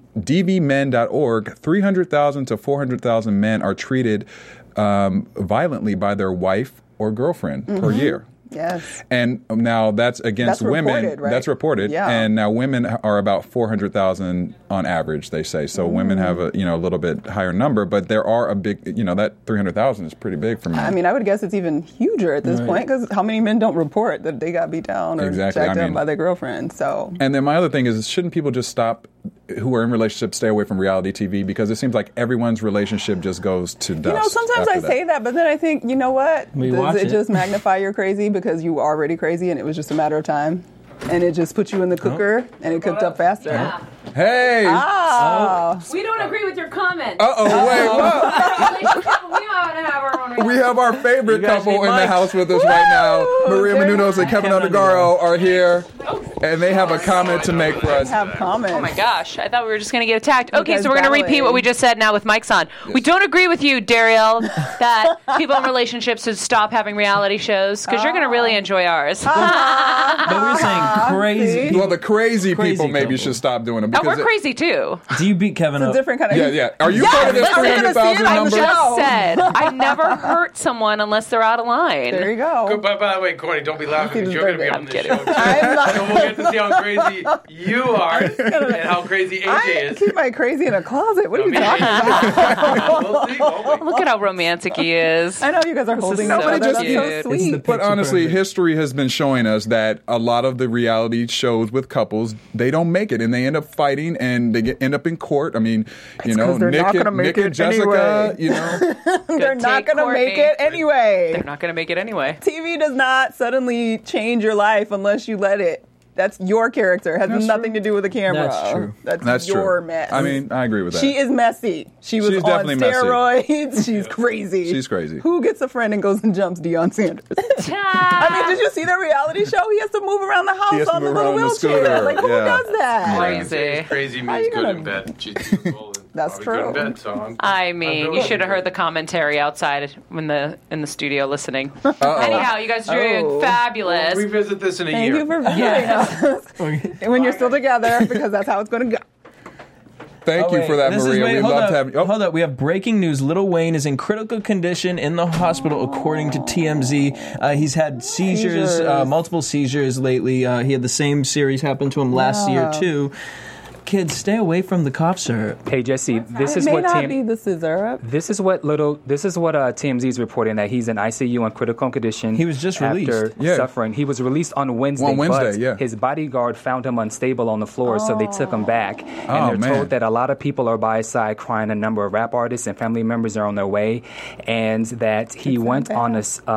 dvmen.org, 300,000 to 400,000 men are treated violently by their wife or girlfriend per year. Yes. And now that's against That's women. reported, right? That's reported. Yeah. And now women are about 400,000 on average, they say. So women have a little bit higher number, but there are a big, that 300,000 is pretty big for men. I mean, I would guess it's even huger at this point because how many men don't report that they got beat down or Exactly. jacked up by their girlfriend? So And then my other thing is, shouldn't people just stop, who are in relationships, stay away from reality TV? Because it seems like everyone's relationship just goes to dust. sometimes I say that, but then I think, you know what? We Does watch it it. just magnify your crazy because you were already crazy and it was just a matter of time? And it just put you in the cooker and it cooked up faster. Yeah. Hey! Ah. We don't agree with your comment. Uh-oh, wait, what? We ought to have our own We have our favorite You guys couple need in the mics. house with us right now. Maria Very Menounos and Kevin Kevin Undergaro are here, and they have a comment to make for us. Have comments. Oh my gosh, I thought we were just going to get attacked. Okay, guys so we're going to repeat battling. what we just said now with mics on. We don't agree with you, Dariel, that people in relationships should stop having reality shows because you're going to really enjoy ours. But we were saying crazy. see? People Well, the crazy people maybe couple. should stop doing it. Oh, Because we're crazy too. Do you beat Kevin It's up? a different kind of. Yeah. Are you Yes, part of this I'm gonna see it 300,000 on the number? show. Just said I never hurt someone unless they're out of line. There you go. By the way, Courtney, don't be laughing because you're going to be on this kidding. show too. I'm not- So we'll get to see how crazy you are and how crazy AJ I is. keep my crazy in a closet. What are you I mean, talking about? We'll see, won't we? Look at how romantic he is. I know you guys are holding so each other. That's cute. so It's sweet. the But honestly, perfect. history has been showing us that a lot of the reality shows with couples, they don't make it, and they end up fighting, and they end up in court. I mean, you know, 'cause they're Nick, not gonna and, make Nick and it Jessica, anyway. you know. They're not take, going to make Courtney. it anyway. They're not going to make it anyway. TV does not suddenly change your life unless you let it. That's your character. It has That's nothing true. to do with the camera. That's true. That's true. your mess. I mean, I agree with that. She is messy. She was She's on definitely messy. steroids. She's crazy. She's crazy. Who gets a friend and goes and jumps Deion Sanders? I mean, did you see the reality show? He has to move around the He has house to on the move little around the wheelchair. scooter, Like, who yeah. does that? Crazy. Crazy How means you good gonna- in bed. She's beautiful and That's probably good in true. bed, so I mean, you should have heard the commentary outside in the studio listening. Anyhow, you guys are doing Oh. fabulous. We'll revisit this in a Thank year. you for visiting us. When you're still together, because that's how it's going to go. Thank you for that, Maria. We hold love up, to have you. Oh, Hold up. We have breaking news. Lil Wayne is in critical condition in the hospital, according to TMZ. He's had seizures. Multiple seizures lately. He had the same series happen to him last year, too. Kids, stay away from the cough syrup. Hey Jesse, this It is may what not be the scissor. This is what TMZ is reporting, that he's in ICU in critical condition. He was just after released. Yeah. suffering. He was released on Wednesday. On Wednesday, but yeah. His bodyguard found him unstable on the floor, so they took him back. And Oh, they're man. told that a lot of people are by his side crying. A number of rap artists and family members are on their way, and that he went on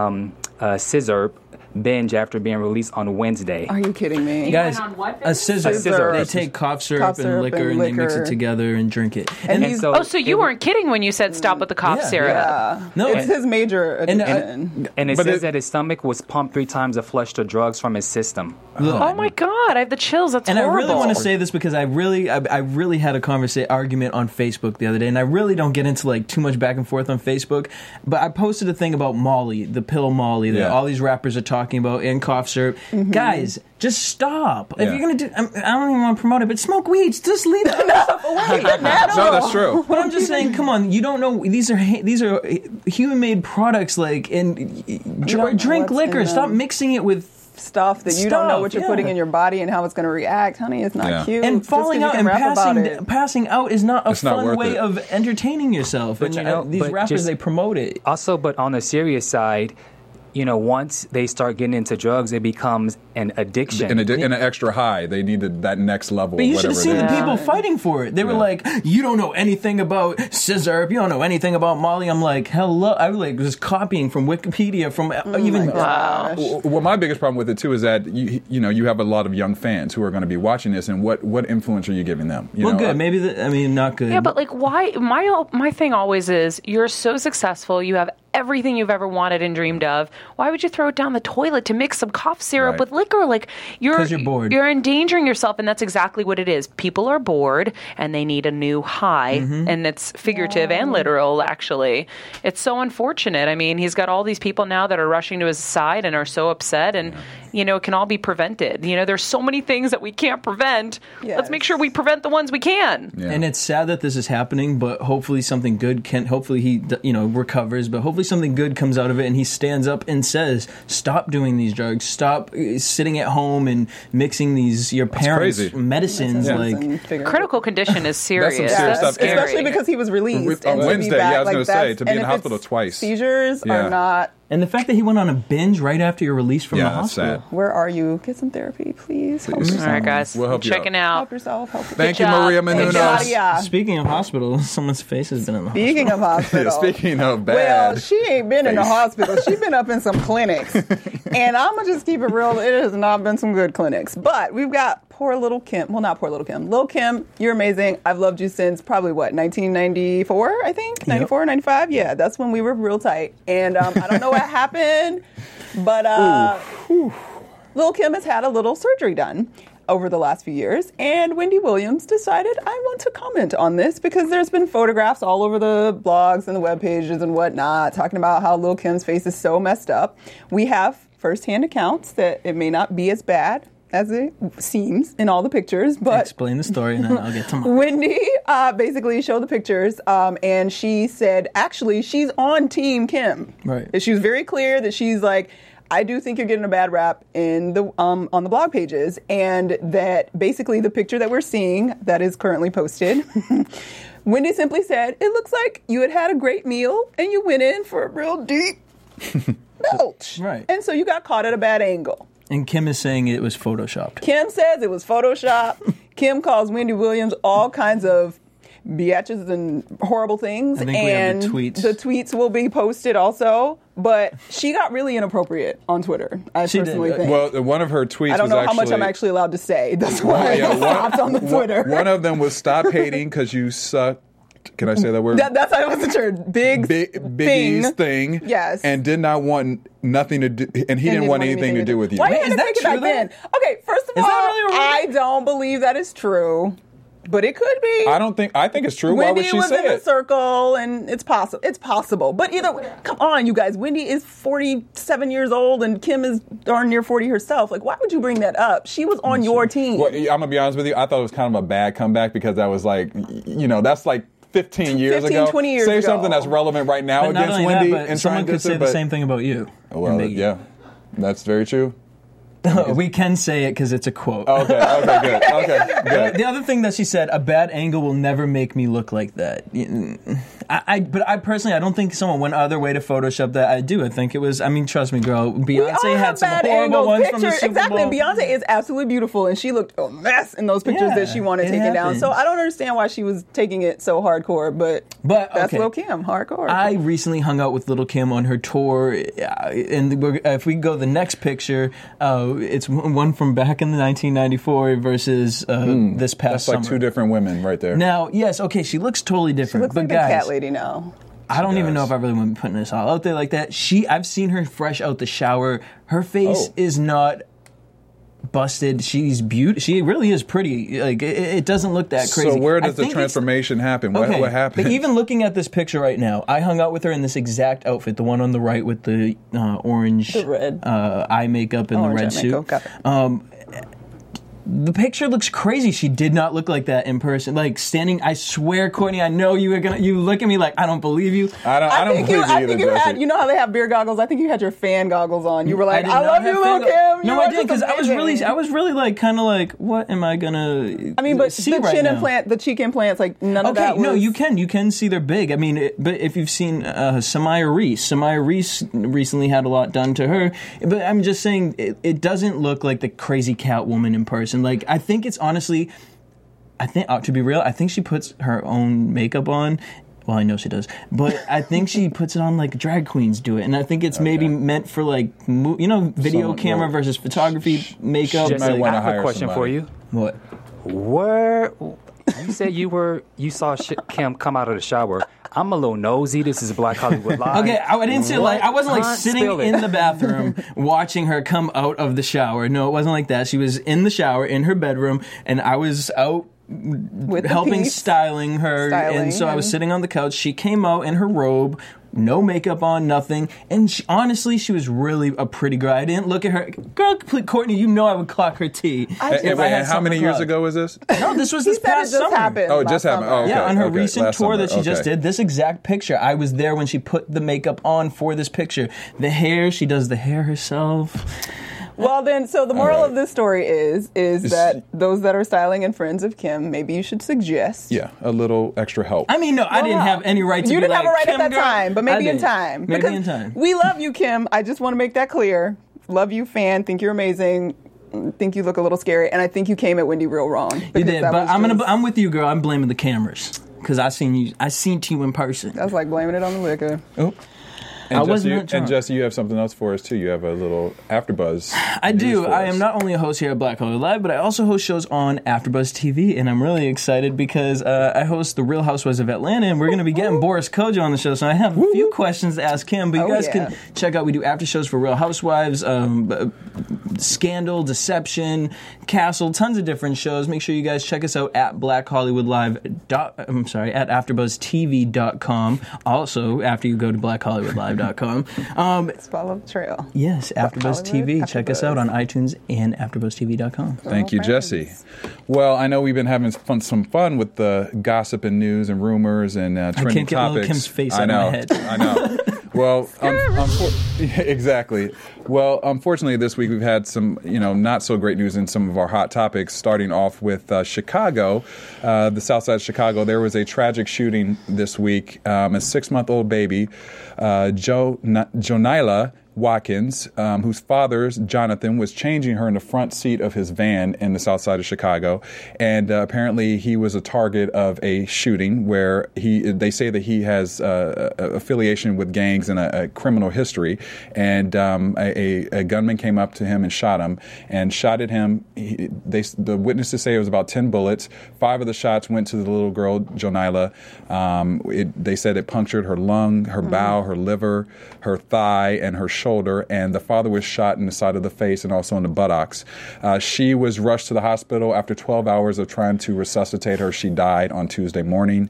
a scissor binge after being released on Wednesday. Are you kidding me? Guys, on what a scissor. A scissor. They take cough syrup, Cough syrup and liquor, and and they mix it liquor. together and drink it. And And he's so, Oh, so you weren't kidding when you said stop with the cough Yeah, syrup. No, it's his major and- addiction. and it But says it- that his stomach was pumped 3 times to flush the drugs from his system. Oh my God, I have the chills. That's And horrible. I really want to say this because I really had a argument on Facebook the other day, and I really don't get into like too much back and forth on Facebook. But I posted a thing about Molly, the pill Molly, that Yeah. all these rappers are talking about, and cough syrup. Guys, just stop. If Yeah. you're gonna do, I don't even want to promote it, but smoke weeds. Just leave it away. no, that's true. But I'm just saying, come on, you don't know these are human-made products, like, and don't know drink what's in liquor. Stop them. mixing it with. Stuff that you don't know what you're Stuff, putting yeah. in your body and how it's going to react. Honey, it's not Yeah. cute. And Just 'cause falling you out can and rap about it. passing out is not a It's not fun worth way it. of entertaining yourself. But And you know, these but rappers, just- they promote it. Also, but on the serious side, you know, once they start getting into drugs, it becomes an addiction. In an extra high, they needed that next level. But you should whatever have seen it the is. people fighting for it. They were like, "You don't know anything about scissor. You don't know anything about Molly." I'm like, "Hello!" I was like just copying from Wikipedia, from even. Gosh. Well, my biggest problem with it too is that you have a lot of young fans who are going to be watching this, and what influence are you giving them? You Well, know, good. Maybe not good. Yeah, but like, why? My thing always is, you're so successful. You have everything you've ever wanted and dreamed of. Why would you throw it down the toilet to mix some cough syrup Right. with liquor? Like, 'Cause you're bored. You're endangering yourself, and that's exactly what it is. People are bored, and they need a new high, and it's figurative and literal. Actually, it's so unfortunate. I mean, he's got all these people now that are rushing to his side and are so upset, and it can all be prevented. There's so many things that we can't prevent. Yes. Let's make sure we prevent the ones we can. Yeah. And it's sad that this is happening, but hopefully something good can. Hopefully he, recovers. But hopefully something good comes out of it, and he stands up and says, "Stop doing these drugs. Stop sitting at home and mixing your parents' crazy. medicines." Yeah. Like, Critical condition is serious. That's some serious That's stuff. scary. Especially because he was released. On and to be Wednesday, back, yeah, I was like, gonna say, that's- to be in and if hospital it's twice. Seizures Yeah. are not. and the fact that he went on a binge right after your release from the that's hospital. sad. Where are you? Get some therapy, please. Help Please. yourself. All right, guys. We'll help you Checking out. Help yourself. Help Thank you, job. Maria Good Menounos. job. Yeah. Speaking of hospital, someone's face has been in the hospital. Speaking of hospital. Yeah, speaking of bad. Well, she ain't been in the face. hospital. She's been up in some clinics. And I'm going to just keep it real. It has not been some good clinics. But we've got poor little Kim. Well, not poor little Kim. Lil' Kim, you're amazing. I've loved you since probably, 1994, I think? 94, 95? Yeah, that's when we were real tight. And I don't know what happened, but Lil' Kim has had a little surgery done over the last few years, and Wendy Williams decided, I want to comment on this because there's been photographs all over the blogs and the web pages and whatnot talking about how Lil' Kim's face is so messed up. We have firsthand accounts that it may not be as bad as it seems in all the pictures. But Explain the story and then I'll get to mine. Wendy basically showed the pictures, and she said, actually, she's on Team Kim. Right. She was very clear that she's like, I do think you're getting a bad rap in the on the blog pages, and that basically the picture that we're seeing that is currently posted, Wendy simply said, it looks like you had a great meal and you went in for a real deep belch. Right. And so you got caught at a bad angle. And Kim is saying it was photoshopped. Kim says it was Photoshop. Kim calls Wendy Williams all kinds of biatches and horrible things. I think we have the tweets. The tweets will be posted also. But she got really inappropriate on Twitter, I personally think. Well, one of her tweets was I don't know actually, how much I'm actually allowed to say. That's why I stopped on the Twitter. One of them was stop hating because you suck. Can I say that word? That's how it was the term. Biggie's thing. Yes. And did not want nothing to do, and he didn't want anything to do with you. Why Wait, didn't is that take it back true, then? Okay, first of Is all, that really a rumor? I don't believe that is true. But it could be. I think it's true. Why Wendy would she was say in the it? circle, and it's possible. It's possible. But either way, come on, you guys. Wendy is 47 years old, and Kim is darn near 40 herself. Like, why would you bring that up? She was on your team. Well, I'm gonna be honest with you. I thought it was kind of a bad comeback because that was like, that's like 15 years 15, ago. 20 years say ago. something that's relevant right now But not against only Wendy that, but and someone trying to could say the same thing about you. Well, and Biggie. yeah, that's very true. We can say it because it's a quote. Okay, good. Okay, good. The other thing that she said, a bad angle will never make me look like that. But I personally, I don't think someone went other way to Photoshop that. I do. I think it was, trust me, girl, Beyonce had some horrible ones from the Super Exactly. Bowl. Beyonce is absolutely beautiful, and she looked a mess in those pictures that she wanted it taken down. happens. So I don't understand why she was taking it so hardcore, but that's okay. Lil' Kim, hardcore. I recently hung out with Little Kim on her tour, and if we go the next picture, it's one from back in the 1994 versus this past That's summer. like two different women right there. Now, yes, okay, she looks totally different. She looks but like guys, a cat lady now. I don't even know if I really want to be putting this all out there like that. I've seen her fresh out the shower. Her face is not busted. She's beautiful. She really is pretty. Like it doesn't look that crazy. So where does I the think transformation happen? Okay, What happened? But even looking at this picture right now, I hung out with her in this exact outfit, the one on the right with the orange, The red. eye makeup and Orange the red eye suit. makeup, got it. The picture looks crazy. She did not look like that in person. Like standing, I swear, Courtney, I know you were gonna. You look at me like I don't believe you. I don't believe you I either, think you Jesse. had, you know how they have beer goggles? I think you had your fan goggles on. You were like, did I not love have you, Lil' fan- Kim. No, You I are didn't just because I was amazing. really like, kind of like, what am I gonna? I mean, but see the right chin now? implant, the cheek implants, like none of Okay, that was... no, you can see they're big. I mean, but if you've seen Samaya Reese recently had a lot done to her. But I'm just saying, it doesn't look like the crazy Catwoman in person. Like, I think it's honestly, to be real, I think she puts her own makeup on. Well, I know she does, but I think she puts it on like drag queens do it, and I think it's maybe meant for like video camera versus photography makeup. Jesse, might wanna I have a hire question for somebody. you. What? Where you said you saw Kim come out of the shower. I'm a little nosy. This is Black Hollywood Live. Okay, I didn't say like I wasn't like Can't sitting spill it. in the bathroom watching her come out of the shower. No, it wasn't like that. She was in the shower in her bedroom, and I was out With the helping piece. styling her, and so I was sitting on the couch. She came out in her robe, no makeup on, nothing, and honestly, she was really a pretty girl. I didn't look at her. Girl, Courtney, you know I would clock her tea. And how many years ago was this? No, this was He this said it past just summer. happened. Oh, it just last happened. summer. Oh, okay. Yeah, on her recent last tour that she summer. just Okay. did, this exact picture, I was there when she put the makeup on for this picture. The hair, she does the hair herself. Well, then, so the moral of this story is that those that are styling and friends of Kim, maybe you should suggest. Yeah, a little extra help. I mean, no, I didn't have any right to You be didn't like, have a right Kim, at that girl. time, but maybe I in didn't. time. Maybe Because in time. we love you, Kim. I just want to make that clear. Love you, fan. Think you're amazing. Think you look a little scary, and I think you came at Wendy real wrong. You did, but I'm with you, girl. I'm blaming the cameras because I seen you in person. That's like blaming it on the liquor. Oh. And I Jesse, wasn't that drunk. and Jesse, you have something else for us too. You have a little AfterBuzz. I do. news for I us. am not only a host here at Black Hollywood Live, but I also host shows on AfterBuzz TV, and I'm really excited because I host The Real Housewives of Atlanta, and we're going to be getting Boris Kodjoe on the show, so I have a few questions to ask him, but you guys can check out, we do after shows for Real Housewives, Scandal, Deception, Castle, tons of different shows. Make sure you guys check us out at AfterBuzzTV.com. Also, after you go to BlackHollywoodLive.com. AfterBuzzTV.com. Follow the trail. Yes, AfterBuzz TV. Hollywood, Check us AfterBuzz. out on iTunes and AfterBuzzTV.com. Thank you, Jesse. Well, I know we've been having some fun with the gossip and news and rumors and trending can't get topics. Lil' Kim's face I out know, of my head. I know. Well, exactly. Well, unfortunately, this week we've had some, not so great news in some of our hot topics. Starting off with Chicago, the South Side of Chicago. There was a tragic shooting this week. A 6-month-old baby, Jonila Watkins, whose father, Jonathan, was changing her in the front seat of his van in the south side of Chicago. And apparently he was a target of a shooting where they say that he has affiliation with gangs and a criminal history. And a gunman came up to him and shot him and shot at him. The witnesses say it was about 10 bullets. 5 of the shots went to the little girl, Jonila. They said it punctured her lung, her bowel, her liver, her thigh, and her shoulder, and the father was shot in the side of the face and also in the buttocks. She was rushed to the hospital. After 12 hours of trying to resuscitate her, she died on Tuesday morning.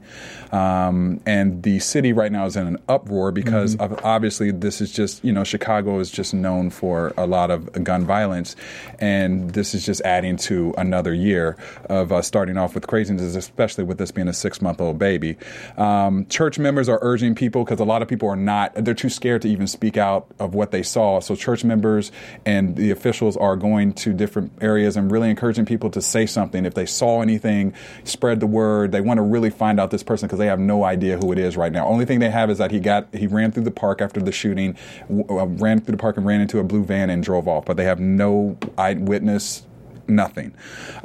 And the city right now is in an uproar because obviously this is just, Chicago is just known for a lot of gun violence, and this is just adding to another year of starting off with craziness, especially with this being a 6-month-old baby. Church members are urging people, because a lot of people they're too scared to even speak out of what they saw. So church members and the officials are going to different areas and really encouraging people to say something. If they saw anything, spread the word. They want to really find out this person because they have no idea who it is right now. Only thing they have is that he ran through the park after the shooting, ran through the park and ran into a blue van and drove off. But they have no eyewitness, nothing.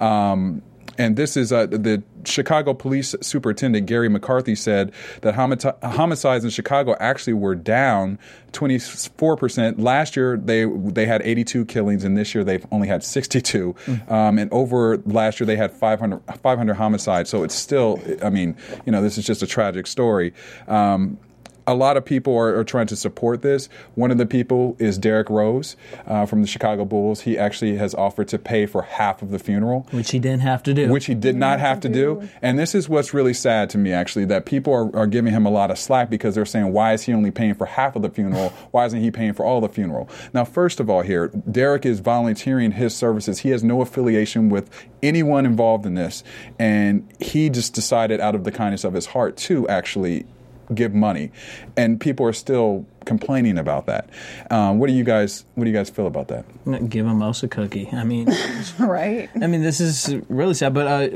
And this is the Chicago police superintendent, Gary McCarthy, said that homicides in Chicago actually were down 24%. Last year, they had 82 killings, and this year they've only had 62. And over last year, they had 500 homicides. So it's still, this is just a tragic story. A lot of people are trying to support this. One of the people is Derrick Rose from the Chicago Bulls. He actually has offered to pay for half of the funeral. Which he didn't have to do. Which he did not have to do. And this is what's really sad to me, actually, that people are giving him a lot of slack because they're saying, why is he only paying for half of the funeral? Why isn't he paying for all the funeral? Now, first of all here, Derrick is volunteering his services. He has no affiliation with anyone involved in this. And he just decided out of the kindness of his heart to actually give money, and people are still complaining about that. What do you guys feel about that? Give a mouse a cookie. Right. This is really sad. But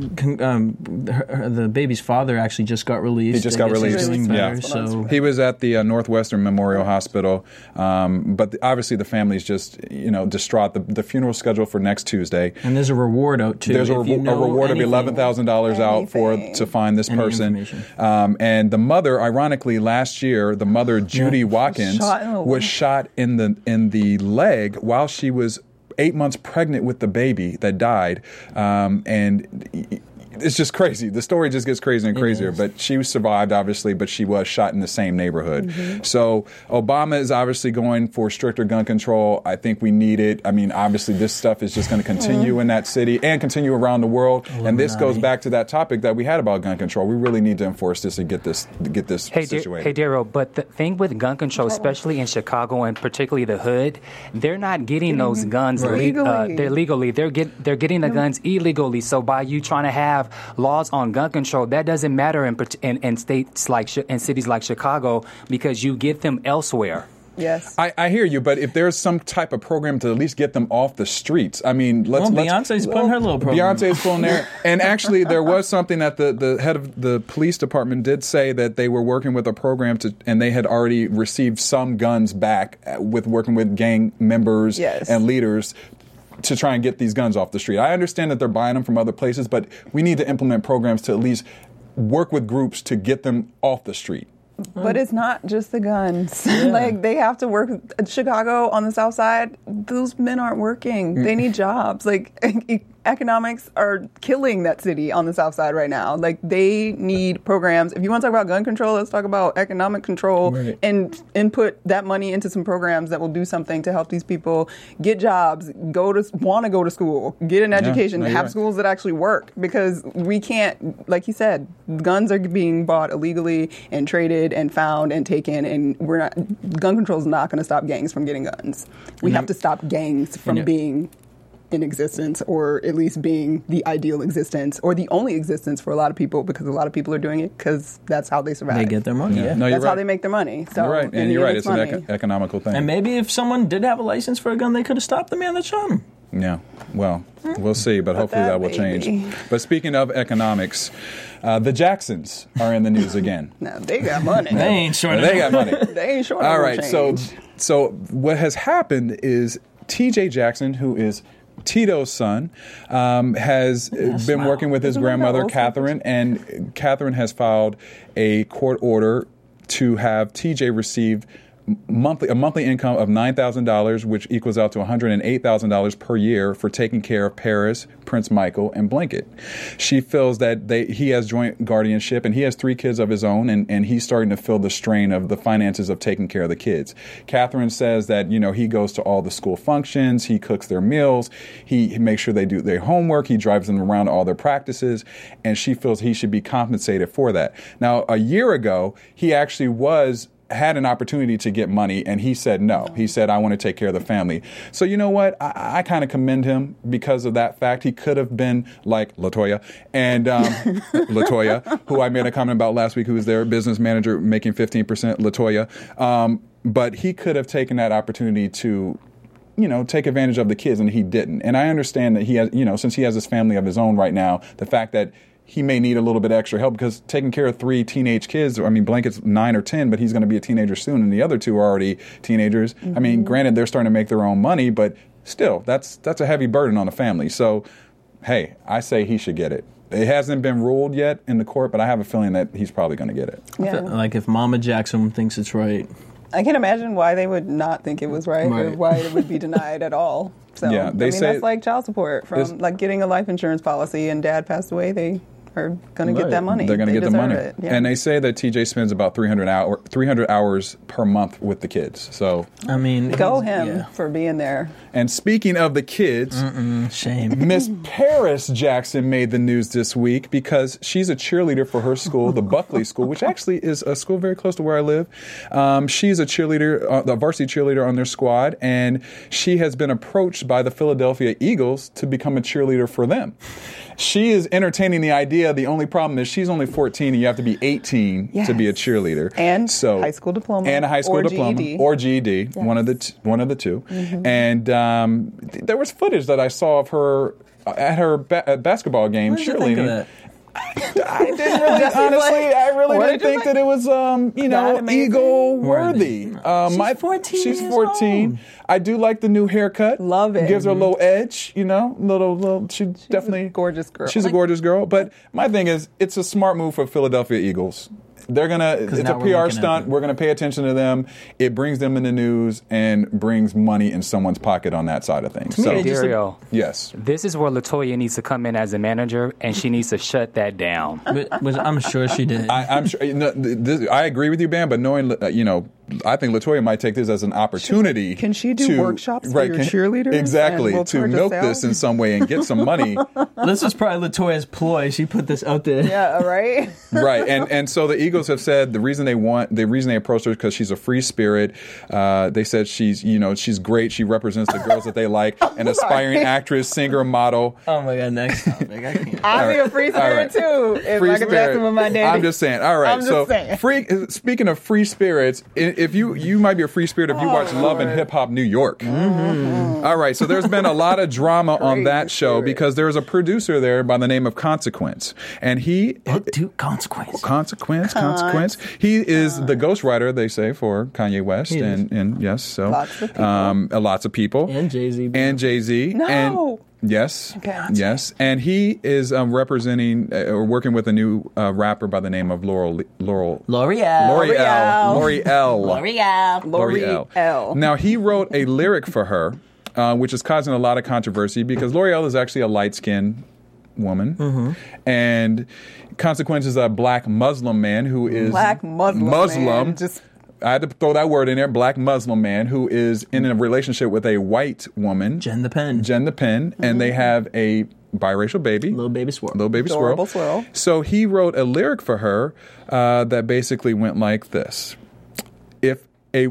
the baby's father actually just got released. He just got released. He's doing better, Yeah. so He was at the Northwestern Memorial Hospital, but obviously the family's just distraught. The funeral scheduled for next Tuesday, and there's a reward out too. There's a reward of $11,000 out to find this person. And the mother, ironically, last year, the mother Judy Watkins was shot in the leg while she was 8 months pregnant with the baby that died, and it's just crazy. The story just gets crazier and crazier. But she survived, obviously, but she was shot in the same neighborhood. So Obama is obviously going for stricter gun control. I think we need it. Obviously, this stuff is just going to continue in that city and continue around the world. And this goes back to that topic that we had about gun control. We really need to enforce this and get this situated. Hey, Daryl, but the thing with gun control, especially in Chicago and particularly the hood, they're not getting those guns legally. They're getting the guns illegally. So by you trying to have laws on gun control, that doesn't matter in states like in cities like Chicago because you get them elsewhere. Yes, I hear you, but if there's some type of program to at least get them off the streets, Beyonce's putting her little program. Beyonce's pulling there, and actually there was something that the head of the police department did say that they were working with a program and they had already received some guns back with working with gang members and leaders to try and get these guns off the street. I understand that they're buying them from other places, but we need to implement programs to at least work with groups to get them off the street. But it's not just the guns. They have to work. Chicago on the south side, those men aren't working. They need jobs. economics are killing that city on the South Side right now. Like, they need programs. If you want to talk about gun control, let's talk about economic control and input that money into some programs that will do something to help these people get jobs, want to go to school, get an education, have schools that actually work. Because we can't, like you said, guns are being bought illegally and traded and found and taken, and gun control is not going to stop gangs from getting guns. We have to stop gangs from being in existence, or at least being the ideal existence or the only existence for a lot of people, because a lot of people are doing it because that's how they survive. They get their money. Yeah. No, that's how they make their money. So you're right, and you're right. It's an economical thing. And maybe if someone did have a license for a gun, they could have stopped the man that shot him. Yeah, well, we'll see, but hopefully that will change. But speaking of economics, the Jacksons are in the news again. Now, they got money. They ain't short. They got money. They ain't short. All right, so what has happened is T.J. Jackson, who is Tito's son, has been working with his grandmother, Catherine, and Catherine has filed a court order to have T.J. receive a monthly income of $9,000, which equals out to $108,000 per year for taking care of Paris, Prince Michael, and Blanket. She feels that he has joint guardianship, and he has 3 kids of his own, and he's starting to feel the strain of the finances of taking care of the kids. Catherine says that, he goes to all the school functions, he cooks their meals, he makes sure they do their homework, he drives them around to all their practices, and she feels he should be compensated for that. Now, a year ago, he actually had an opportunity to get money, and he said no. He said, I want to take care of the family. So you know what? I kind of commend him because of that fact. He could have been like LaToya, and LaToya, who I made a comment about last week, who was their business manager making 15%, LaToya. But he could have taken that opportunity to take advantage of the kids, and he didn't. And I understand that he has, since he has this family of his own right now, the fact that he may need a little bit extra help, because taking care of 3 teenage kids, Blanket's 9 or 10, but he's going to be a teenager soon, and the other 2 are already teenagers. Mm-hmm. Granted, they're starting to make their own money, but still, that's a heavy burden on the family. So, hey, I say he should get it. It hasn't been ruled yet in the court, but I have a feeling that he's probably going to get it. Yeah. Like if Mama Jackson thinks it's right. I can't imagine why they would not think it was right. Or why it would be denied at all. So, yeah, they say that's like child support from like getting a life insurance policy, and Dad passed away. They are going to get that money. They're going to get the money. Yeah. And they say that TJ spends about 300 hours per month with the kids. So go him for being there. And speaking of the kids, shame. Miss Paris Jackson made the news this week because she's a cheerleader for her school, the Buckley School, which actually is a school very close to where I live. She's a cheerleader, the varsity cheerleader on their squad, and she has been approached by the Philadelphia Eagles to become a cheerleader for them. She is entertaining the idea. The only problem is she's only 14 and you have to be 18 to be a cheerleader. And high school diploma. And a high school diploma. GED. Or GED, yes. one of the two. Mm-hmm. And there was footage that I saw of her at her basketball game cheerleading. I didn't really, honestly, I really didn't think that it was, Eagle worthy. She's 14. I do like the new haircut. Love it. Gives her a little edge, little. She's definitely a gorgeous girl. She's a gorgeous girl. But my thing is, it's a smart move for Philadelphia Eagles. It's a PR stunt. We're going to pay attention to them. It brings them in the news and brings money in someone's pocket on that side of things. So, Dario, yes. This is where LaToya needs to come in as a manager, and she needs to shut that down. But I'm sure she did. I'm sure. I agree with you, Ben, but knowing, I think LaToya might take this as an opportunity. Can she do workshops for your cheerleaders? Exactly. To milk this in some way and get some money. This was probably LaToya's ploy. She put this out there. Yeah, right? Right. And so the Eagles have said the reason they approached her is because she's a free spirit. They said she's great. She represents the girls that they like. An aspiring actress, singer, model. Oh my God, next topic. I can't. I'll be a free spirit too. If Michael Jackson was my daddy. I'm just saying. All right. Speaking of free spirits, if you might be a free spirit if you watch Love and Hip Hop New York. Mm-hmm. All right. So there's been a lot of drama on that show because there's a producer there by the name of Consequence. And Consequence. He is the ghostwriter, they say, for Kanye West. And yes, so lots of people. And Jay-Z. No. And yes. Okay. Yes. And he is representing or working with a new rapper by the name of L'Oreal. Now, he wrote a lyric for her which is causing a lot of controversy because L'Oreal is actually a light-skinned woman, and Consequences, a black Muslim man who is Black Muslim. Man. Just I had to throw that word in there. Black Muslim man who is in a relationship with a white woman, Jen the Pen, and they have a biracial baby, little baby squirrel. Adorable squirrel. So he wrote a lyric for her that basically went like this: If a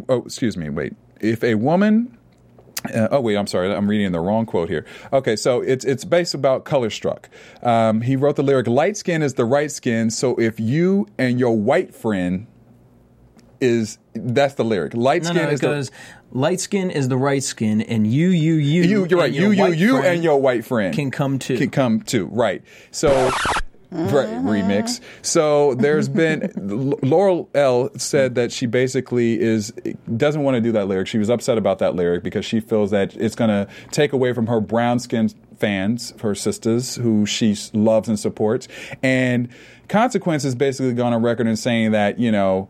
woman. I'm sorry. I'm reading the wrong quote here. Okay, so it's based about color struck. He wrote the lyric, light skin is the right skin, so if you and your white friend that's the lyric. Light skin is the right skin, and you you're right. You and your white friend can come too. Right. So. Right, remix. So there's been Laurel L said that she basically doesn't want to do that lyric. She was upset about that lyric because she feels that it's going to take away from her brown skinned fans, her sisters who she loves and supports. And Consequences basically gone on record and saying that,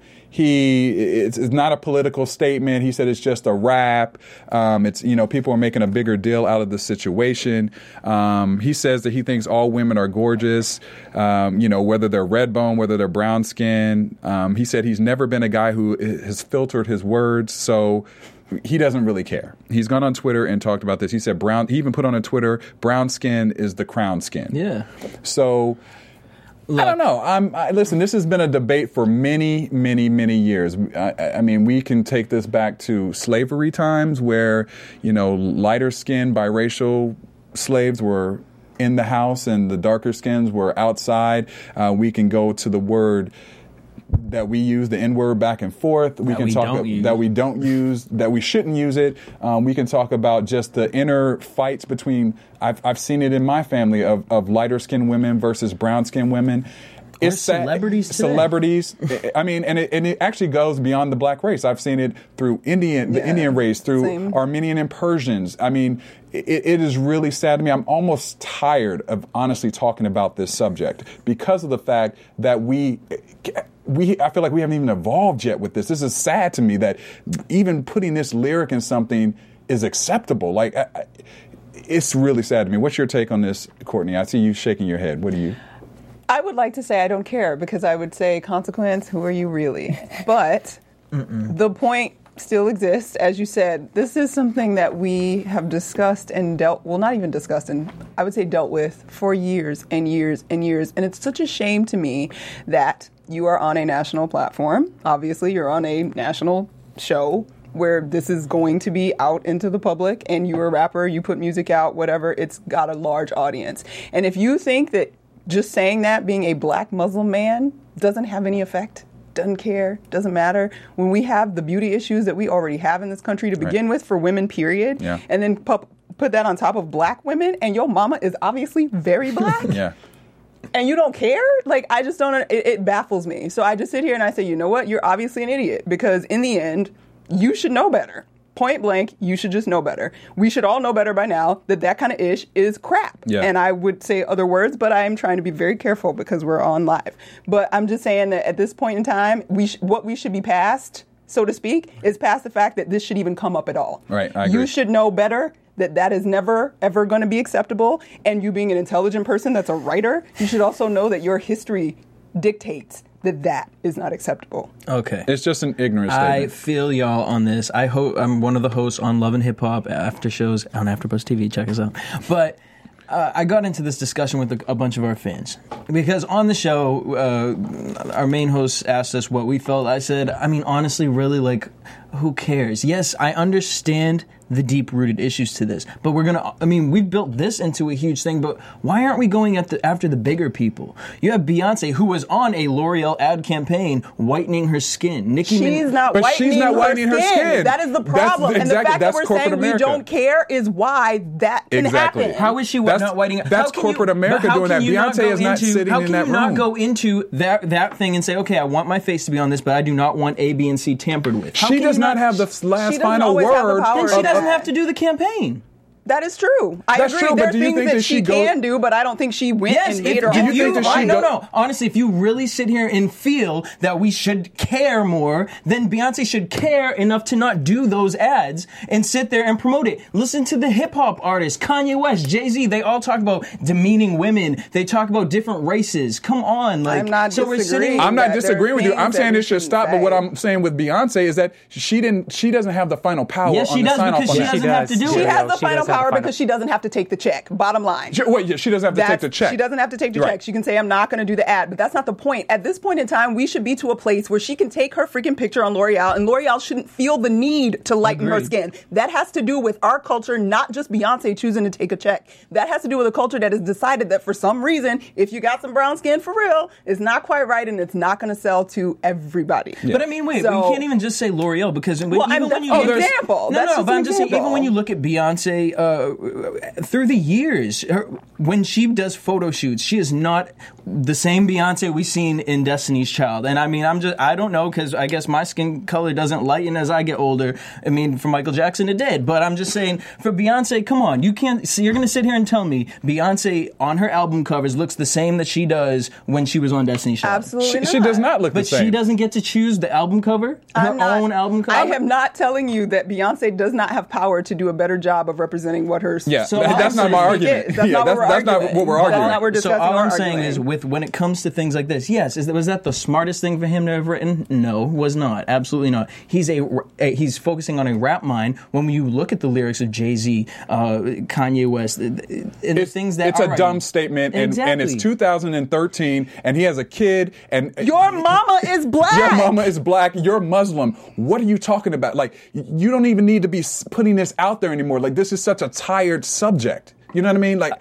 it's not a political statement. He said it's just a rap. People are making a bigger deal out of the situation. He says that he thinks all women are gorgeous, whether they're red bone, whether they're brown skin. He said he's never been a guy who has filtered his words, so he doesn't really care. He's gone on Twitter and talked about this. He said he even put on Twitter, brown skin is the crown skin. Yeah. So Look, I don't know. Listen, this has been a debate for many, many, many years. I mean, we can take this back to slavery times where, lighter skinned biracial slaves were in the house and the darker skins were outside. We can go to the word that we use, the N-word, back and forth. We can talk that we don't use, that we shouldn't use it. We can talk about just the inner fights between, I've seen it in my family of lighter skinned women versus brown skinned women. It's celebrities today. Celebrities. I mean, and it actually goes beyond the black race. I've seen it through the Indian race, through Armenian and Persians. I mean, it is really sad to me. I'm almost tired of honestly talking about this subject because of the fact that I feel like we haven't even evolved yet with this. This is sad to me that even putting this lyric in something is acceptable. Like, it's really sad to me. What's your take on this, Courtney? I see you shaking your head. What do you? I would like to say I don't care because I would say, Consequence, who are you really? But the point still exists. As you said, this is something that we have discussed and dealt with for years and years and years. And it's such a shame to me that you are on a national platform. Obviously, you're on a national show where this is going to be out into the public, and you're a rapper, you put music out, whatever, it's got a large audience. And if you think that just saying that, being a black Muslim man, doesn't have any effect, doesn't care, doesn't matter, when we have the beauty issues that we already have in this country to begin with for women, period, and then put that on top of black women, and your mama is obviously very black, and you don't care? Like, I just don't, it baffles me. So I just sit here and I say, you know what, you're obviously an idiot, because in the end, you should know better. Point blank, you should just know better. We should all know better by now that kind of ish is crap. Yeah. And I would say other words, but I am trying to be very careful because we're on live. But I'm just saying that at this point in time, what we should be past, so to speak, is past the fact that this should even come up at all. Right, I agree. You should know better that is never, ever going to be acceptable. And you being an intelligent person that's a writer, you should also know that your history dictates that is not acceptable. Okay. It's just an ignorant statement. I feel y'all on this. I'm one of the hosts on Love and Hip Hop after shows on AfterBuzz TV. Check us out. But I got into this discussion with a bunch of our fans because on the show, our main host asked us what we felt. I said, I mean, honestly, really, like, who cares? Yes, I understand the deep-rooted issues to this, but we've built this into a huge thing, but why aren't we going after the bigger people? You have Beyonce, who was on a L'Oreal ad campaign whitening her skin. She's not whitening her skin. That is the problem. And the fact that we're saying America. We don't care is why that can happen. How is she not whitening? That's corporate America doing that. Beyonce is not sitting in that room. How can you not go into that thing and say, okay, I want my face to be on this, but I do not want A, B, and C tampered with? She does not have the last final word. Then she doesn't have to do the campaign. That is true. I That's agree. true, There but are do you things think that that she she can do, but I don't think she went and made her do own. you think that she no. Honestly, if you really sit here and feel that we should care more, then Beyonce should care enough to not do those ads and sit there and promote it. Listen to the hip hop artists, Kanye West, Jay-Z. They all talk about demeaning women. They talk about different races. Come on, like I'm not so we're disagreeing. sitting. I'm not There are disagreeing with you. things I'm saying that it should we stop. can But what say. I'm saying with Beyonce is that she doesn't have the final power. Yes, on she the does, sign-off because on she that. doesn't have to do She it. has the She final does have the power final- because she doesn't have to take the check. Bottom line. Wait, she doesn't have to take the check. She doesn't have to take the Right. check. She can say, I'm not going to do the ad. But that's not the point. At this point in time, we should be to a place where she can take her freaking picture on L'Oreal, and L'Oreal shouldn't feel the need to lighten her Agreed. skin. That has to do with our culture, not just Beyonce choosing to take a check. That has to do with a culture that has decided that for some reason, if you got some brown skin for real, it's not quite right and it's not going to sell to everybody. But I mean, wait, So- we can't even just say L'Oreal because Well, even that's when you an look- example. No, That's no, just but an I'm just saying, even example. when you look at Beyonce through the years, when she does photo shoots, she is not the same Beyonce we've seen in Destiny's Child. And I mean, I don't know, because I guess my skin color doesn't lighten as I get older. I mean, for Michael Jackson, it did. But I'm just saying, for Beyonce, come on, you can't. So you're going to sit here and tell me Beyonce on her album covers looks the same that she does when she was on Destiny's Child? Absolutely She does not look the But same. she doesn't get to choose the album cover, her own album cover. I am not telling you that Beyonce does not have power to do a better job of representing what her. Yeah, So that's not my argument. Is. That's Yeah, not what we're that's not arguing. what we're That's arguing. not what we're So discussing. all or I'm saying arguing. is, when it comes to things like this, yes, was that the smartest thing for him to have written? No, was not. Absolutely not. He's focusing on a rap mind. When you look at the lyrics of Jay-Z, Kanye West, and the things that it's are a right. dumb statement, and it's Exactly. 2013, and he has a kid, and Your mama is black. Your mama is black. You're Muslim. What are you talking about? Like, you don't even need to be putting this out there anymore. Like, this is such a tired subject. You know what I mean? Like,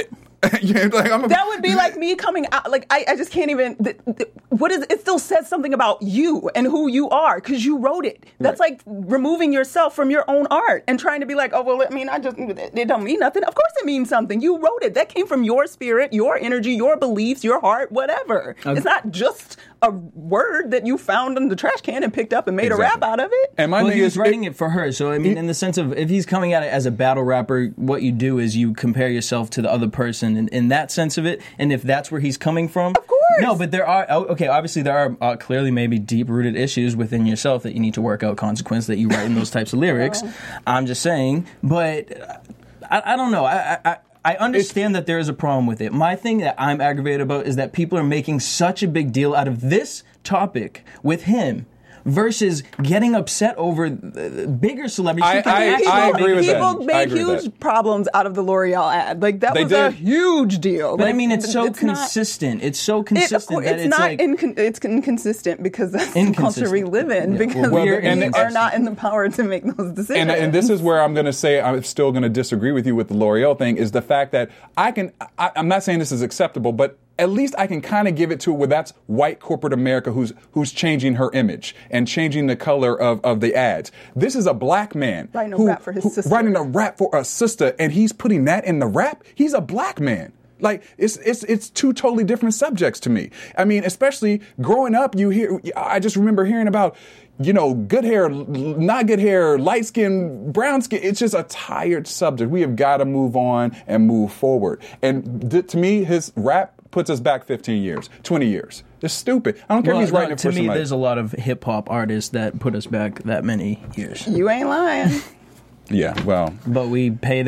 That would be like me coming out. Like, I just can't even. What is it? Still says something about you and who you are because you wrote it. That's Right. like removing yourself from your own art and trying to be like, oh well, I mean, it don't mean nothing. Of course, it means something. You wrote it. That came from your spirit, your energy, your beliefs, your heart, whatever. It's not just a word that you found in the trash can and picked up and made a rap out of it. And my Well, thing he was is, writing it for her. So, I mean, in the sense of, if he's coming at it as a battle rapper, what you do is you compare yourself to the other person in that sense of it. And if that's where he's coming from. Of course. No, but there are, okay, obviously there are clearly maybe deep-rooted issues within yourself that you need to work out, consequence that you write in those types of lyrics. I'm just saying. But I don't know. I understand that there is a problem with it. My thing that I'm aggravated about is that people are making such a big deal out of this topic with him versus getting upset over bigger celebrities. I agree with that. People I made agree with huge that. problems out of the L'Oreal ad. Like that They was a did. huge deal. But I Like, mean, it's so not- consistent. It's so consistent that it's it's not like... it's inconsistent because that's the culture we Inconsistent. live in. Yeah. Because Well, we and- are not in the power to make those decisions. And this is where I'm going to say I'm still going to disagree with you with the L'Oreal thing, is the fact that I'm not saying this is acceptable, but at least I can kind of give it to where that's white corporate America who's changing her image and changing the color of the ads. This is a black man Writing a rap for his sister. Writing a rap for a sister, and he's putting that in the rap. He's a black man. Like, it's two totally different subjects to me. I mean, especially growing up, I just remember hearing about, good hair, not good hair, light skin, brown skin. It's just a tired subject. We have got to move on and move forward. And to me, his rap puts us back 15 years, 20 years. It's stupid. I don't care if he's writing it for to me, somebody. there's a lot of hip-hop artists that put us back that many years. You ain't lying. Yeah, well. But we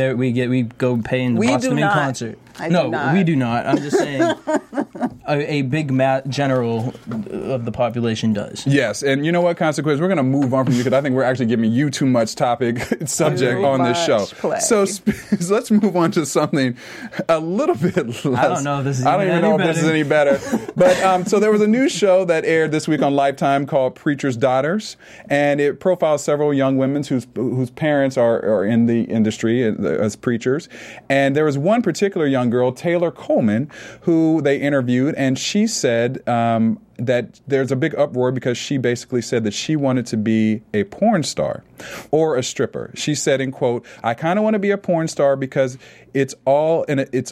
go pay in the We do Boston not. concert. I do No, not. we do not. I'm just saying a big general of the population does. Yes, and you know what, Consequence? We're going to move on from you because I think we're actually giving you too much subject Too on this show. much play. So let's move on to something a little bit less. I don't know if this is I don't even know if this is any better. But so there was a new show that aired this week on Lifetime called Preacher's Daughters, and it profiles several young women whose parents are in the industry as preachers. And there was one particular young girl, Taylor Coleman, who they interviewed, and she said that there's a big uproar because she basically said that she wanted to be a porn star or a stripper. She said, in quote, "I kind of want to be a porn star because it gets all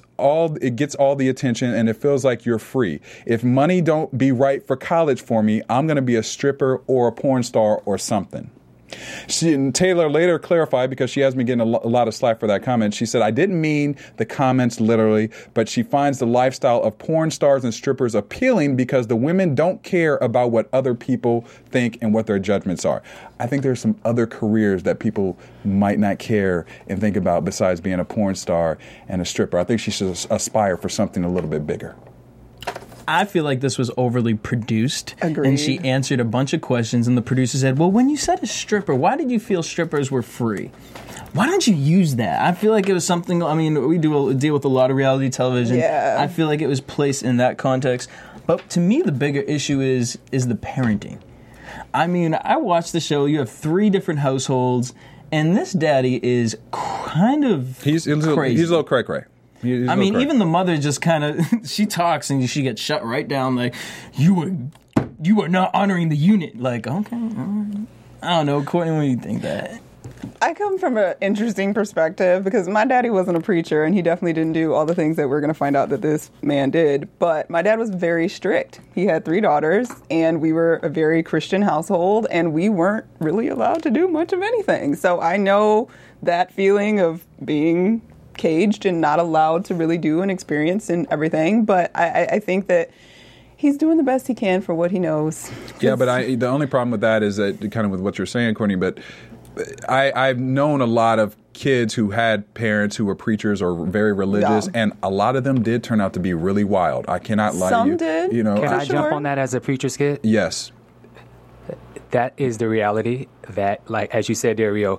the attention and it feels like you're free. If money don't be right for college for me, I'm going to be a stripper or a porn star or something." Taylor later clarified, because she has been getting a lot of slack for that comment. She said, "I didn't mean the comments literally, but she finds the lifestyle of porn stars and strippers appealing because the women don't care about what other people think and what their judgments are." I think there's some other careers that people might not care and think about besides being a porn star and a stripper. I think she should aspire for something a little bit bigger. I feel like this was overly produced. Agreed. And she answered a bunch of questions, and the producer said, well, when you said a stripper, why did you feel strippers were free? Why don't you use that? I feel like it was something, I mean, we deal with a lot of reality television. Yeah. I feel like it was placed in that context. But to me, the bigger issue is the parenting. I mean, I watched the show. You have 3 different households, and this daddy is kind of He's a little cray-cray. I mean, even the mother just kind of, she talks and she gets shut right down like, you are not honoring the unit. Like, okay, all right. I don't know, Courtney, what do you think that? I come from an interesting perspective because my daddy wasn't a preacher and he definitely didn't do all the things that we're going to find out that this man did. But my dad was very strict. He had 3 daughters and we were a very Christian household and we weren't really allowed to do much of anything. So I know that feeling of being caged and not allowed to really do and experience and everything. But I think that he's doing the best he can for what he knows. Yeah, but the only problem with that is that kind of with what you're saying, Courtney, but I've known a lot of kids who had parents who were preachers or very religious, and a lot of them did turn out to be really wild. I cannot lie to you. Some did. You know, Can I jump on that as a preacher's kid? Yes. That is the reality that, like, as you said, Dario,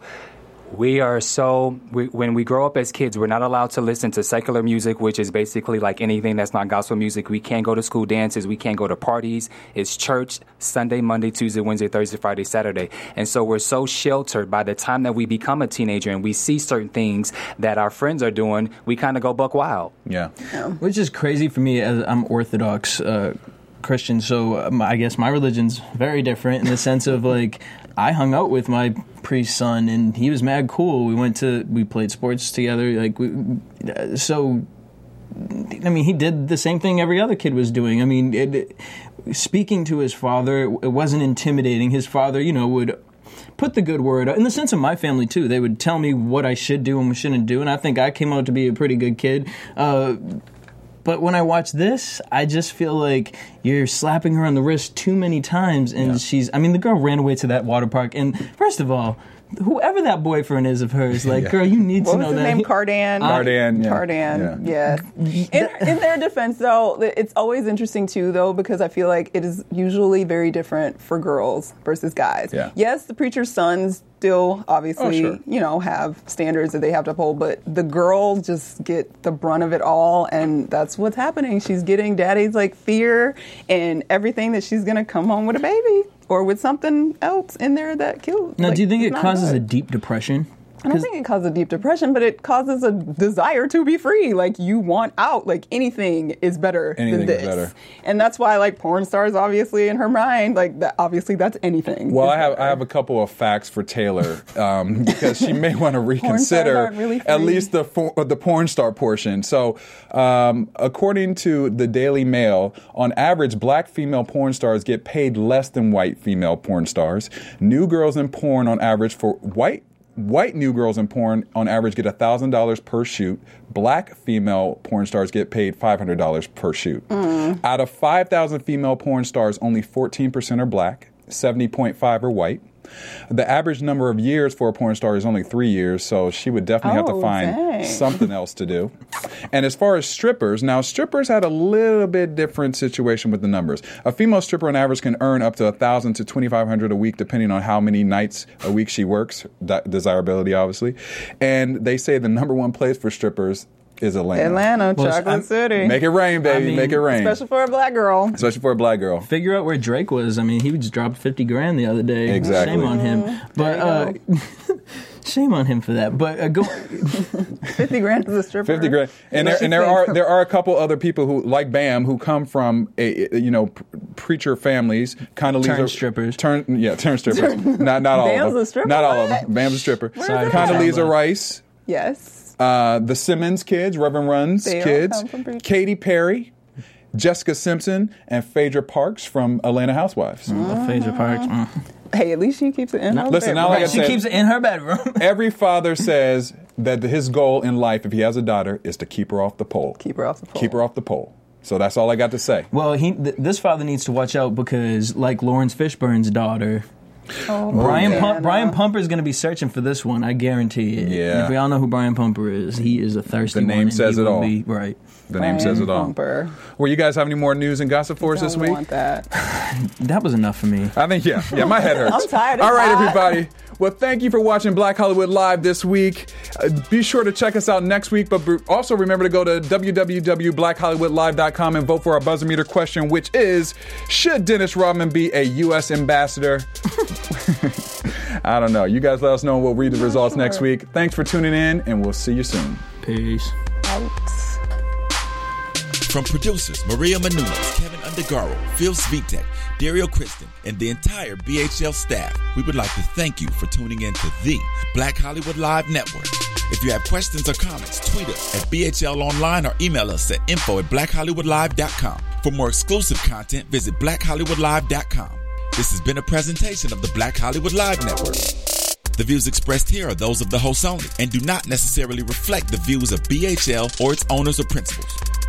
when we grow up as kids, we're not allowed to listen to secular music, which is basically like anything that's not gospel music. We can't go to school dances. We can't go to parties. It's church Sunday, Monday, Tuesday, Wednesday, Thursday, Friday, Saturday. And so we're so sheltered by the time that we become a teenager and we see certain things that our friends are doing, we kind of go buck wild. Yeah. Which is crazy for me as I'm Orthodox Christian, so I guess my religion's very different in the sense of, like, I hung out with my priest son, and he was mad cool. We played sports together. Like, so, I mean, he did the same thing every other kid was doing. I mean, speaking to his father, it wasn't intimidating. His father, would put the good word in the sense of my family too. They would tell me what I should do and what shouldn't do, and I think I came out to be a pretty good kid. But when I watch this, I just feel like you're slapping her on the wrist too many times, and the girl ran away to that water park, and first of all, whoever that boyfriend is of hers, like, girl, you need to know that. What was his name? Cardan? Cardan, yeah. Cardan, yeah. In their defense, though, it's always interesting, too, though, because I feel like it is usually very different for girls versus guys. Yeah. Yes, the preacher's sons still, obviously, have standards that they have to uphold, but the girls just get the brunt of it all, and that's what's happening. She's getting daddy's, like, fear and everything that she's going to come home with a baby. Or with something else in there that kills. Now, do you think it causes a deep depression? I don't think it causes a deep depression, but it causes a desire to be free. Like, you want out. Like, anything is better than this. Is better. And that's why, like, porn stars, obviously, in her mind, like, obviously, that's anything. Well, I have a couple of facts for Taylor because she may want to reconsider at least the porn star portion. So, according to the Daily Mail, on average, black female porn stars get paid less than white female porn stars. New girls in porn, on average, for White new girls in porn, on average, get $1,000 per shoot. Black female porn stars get paid $500 per shoot. Out of 5,000 female porn stars, only 14% are black, 70.5 are white. The average number of years for a porn star is only 3 years, so she would definitely have to find something else to do. And as far as strippers had a little bit different situation with the numbers. A female stripper on average can earn up to $1,000 to $2,500 a week, depending on how many nights a week she works, desirability, obviously. And they say the number one place for strippers is Atlanta. Chocolate City. Make it rain, baby. Make it rain. Especially for a black girl. Figure out where Drake was. I mean, he just dropped $50,000 the other day. Exactly. Shame on him. But shame on him for that. But go. $50,000 is a stripper. $50,000, and there are a couple other people who, like Bam, who come from preacher families, Condoleezza strippers. Turn strippers. not all Bam's of them. a stripper? Not all of them. Bam's a stripper. Condoleezza Rice. Yes. The Simmons kids, Reverend Run's kids, Katy Perry. Jessica Simpson and Phaedra Parks from Atlanta Housewives. Phaedra Parks. Hey, at least she keeps it in her Listen, bedroom. now like I She said, keeps it in her bedroom. every father says that his goal in life, if he has a daughter, is to keep her off the pole. Keep her off the pole. Keep her off the pole. So that's all I got to say. Well, this father needs to watch out because, like Lawrence Fishburne's daughter, Brian Pumper is going to be searching for this one. I guarantee it. Yeah. And if we all know who Brian Pumper is, he is a thirsty The name one, and says he it will all. be- right. The name says it all. Bumper. Well, you guys have any more news and gossip for us this Don't week? want that. That was enough for me. I think, yeah, my head hurts. I'm tired. It's All right, hot. everybody. Well, thank you for watching Black Hollywood Live this week. Be sure to check us out next week, but also remember to go to www.blackhollywoodlive.com and vote for our buzzer meter question, which is, should Dennis Rodman be a U.S. ambassador? I don't know. You guys let us know, and we'll read the results next week. Thanks for tuning in, and we'll see you soon. Peace. From producers Maria Menounos, Kevin Undergaro, Phil Svitek, Dario Kristen, and the entire BHL staff, we would like to thank you for tuning in to the Black Hollywood Live Network. If you have questions or comments, tweet us at BHL Online or email us at info@blackhollywoodlive.com. For more exclusive content, visit blackhollywoodlive.com. This has been a presentation of the Black Hollywood Live Network. The views expressed here are those of the hosts only and do not necessarily reflect the views of BHL or its owners or principals.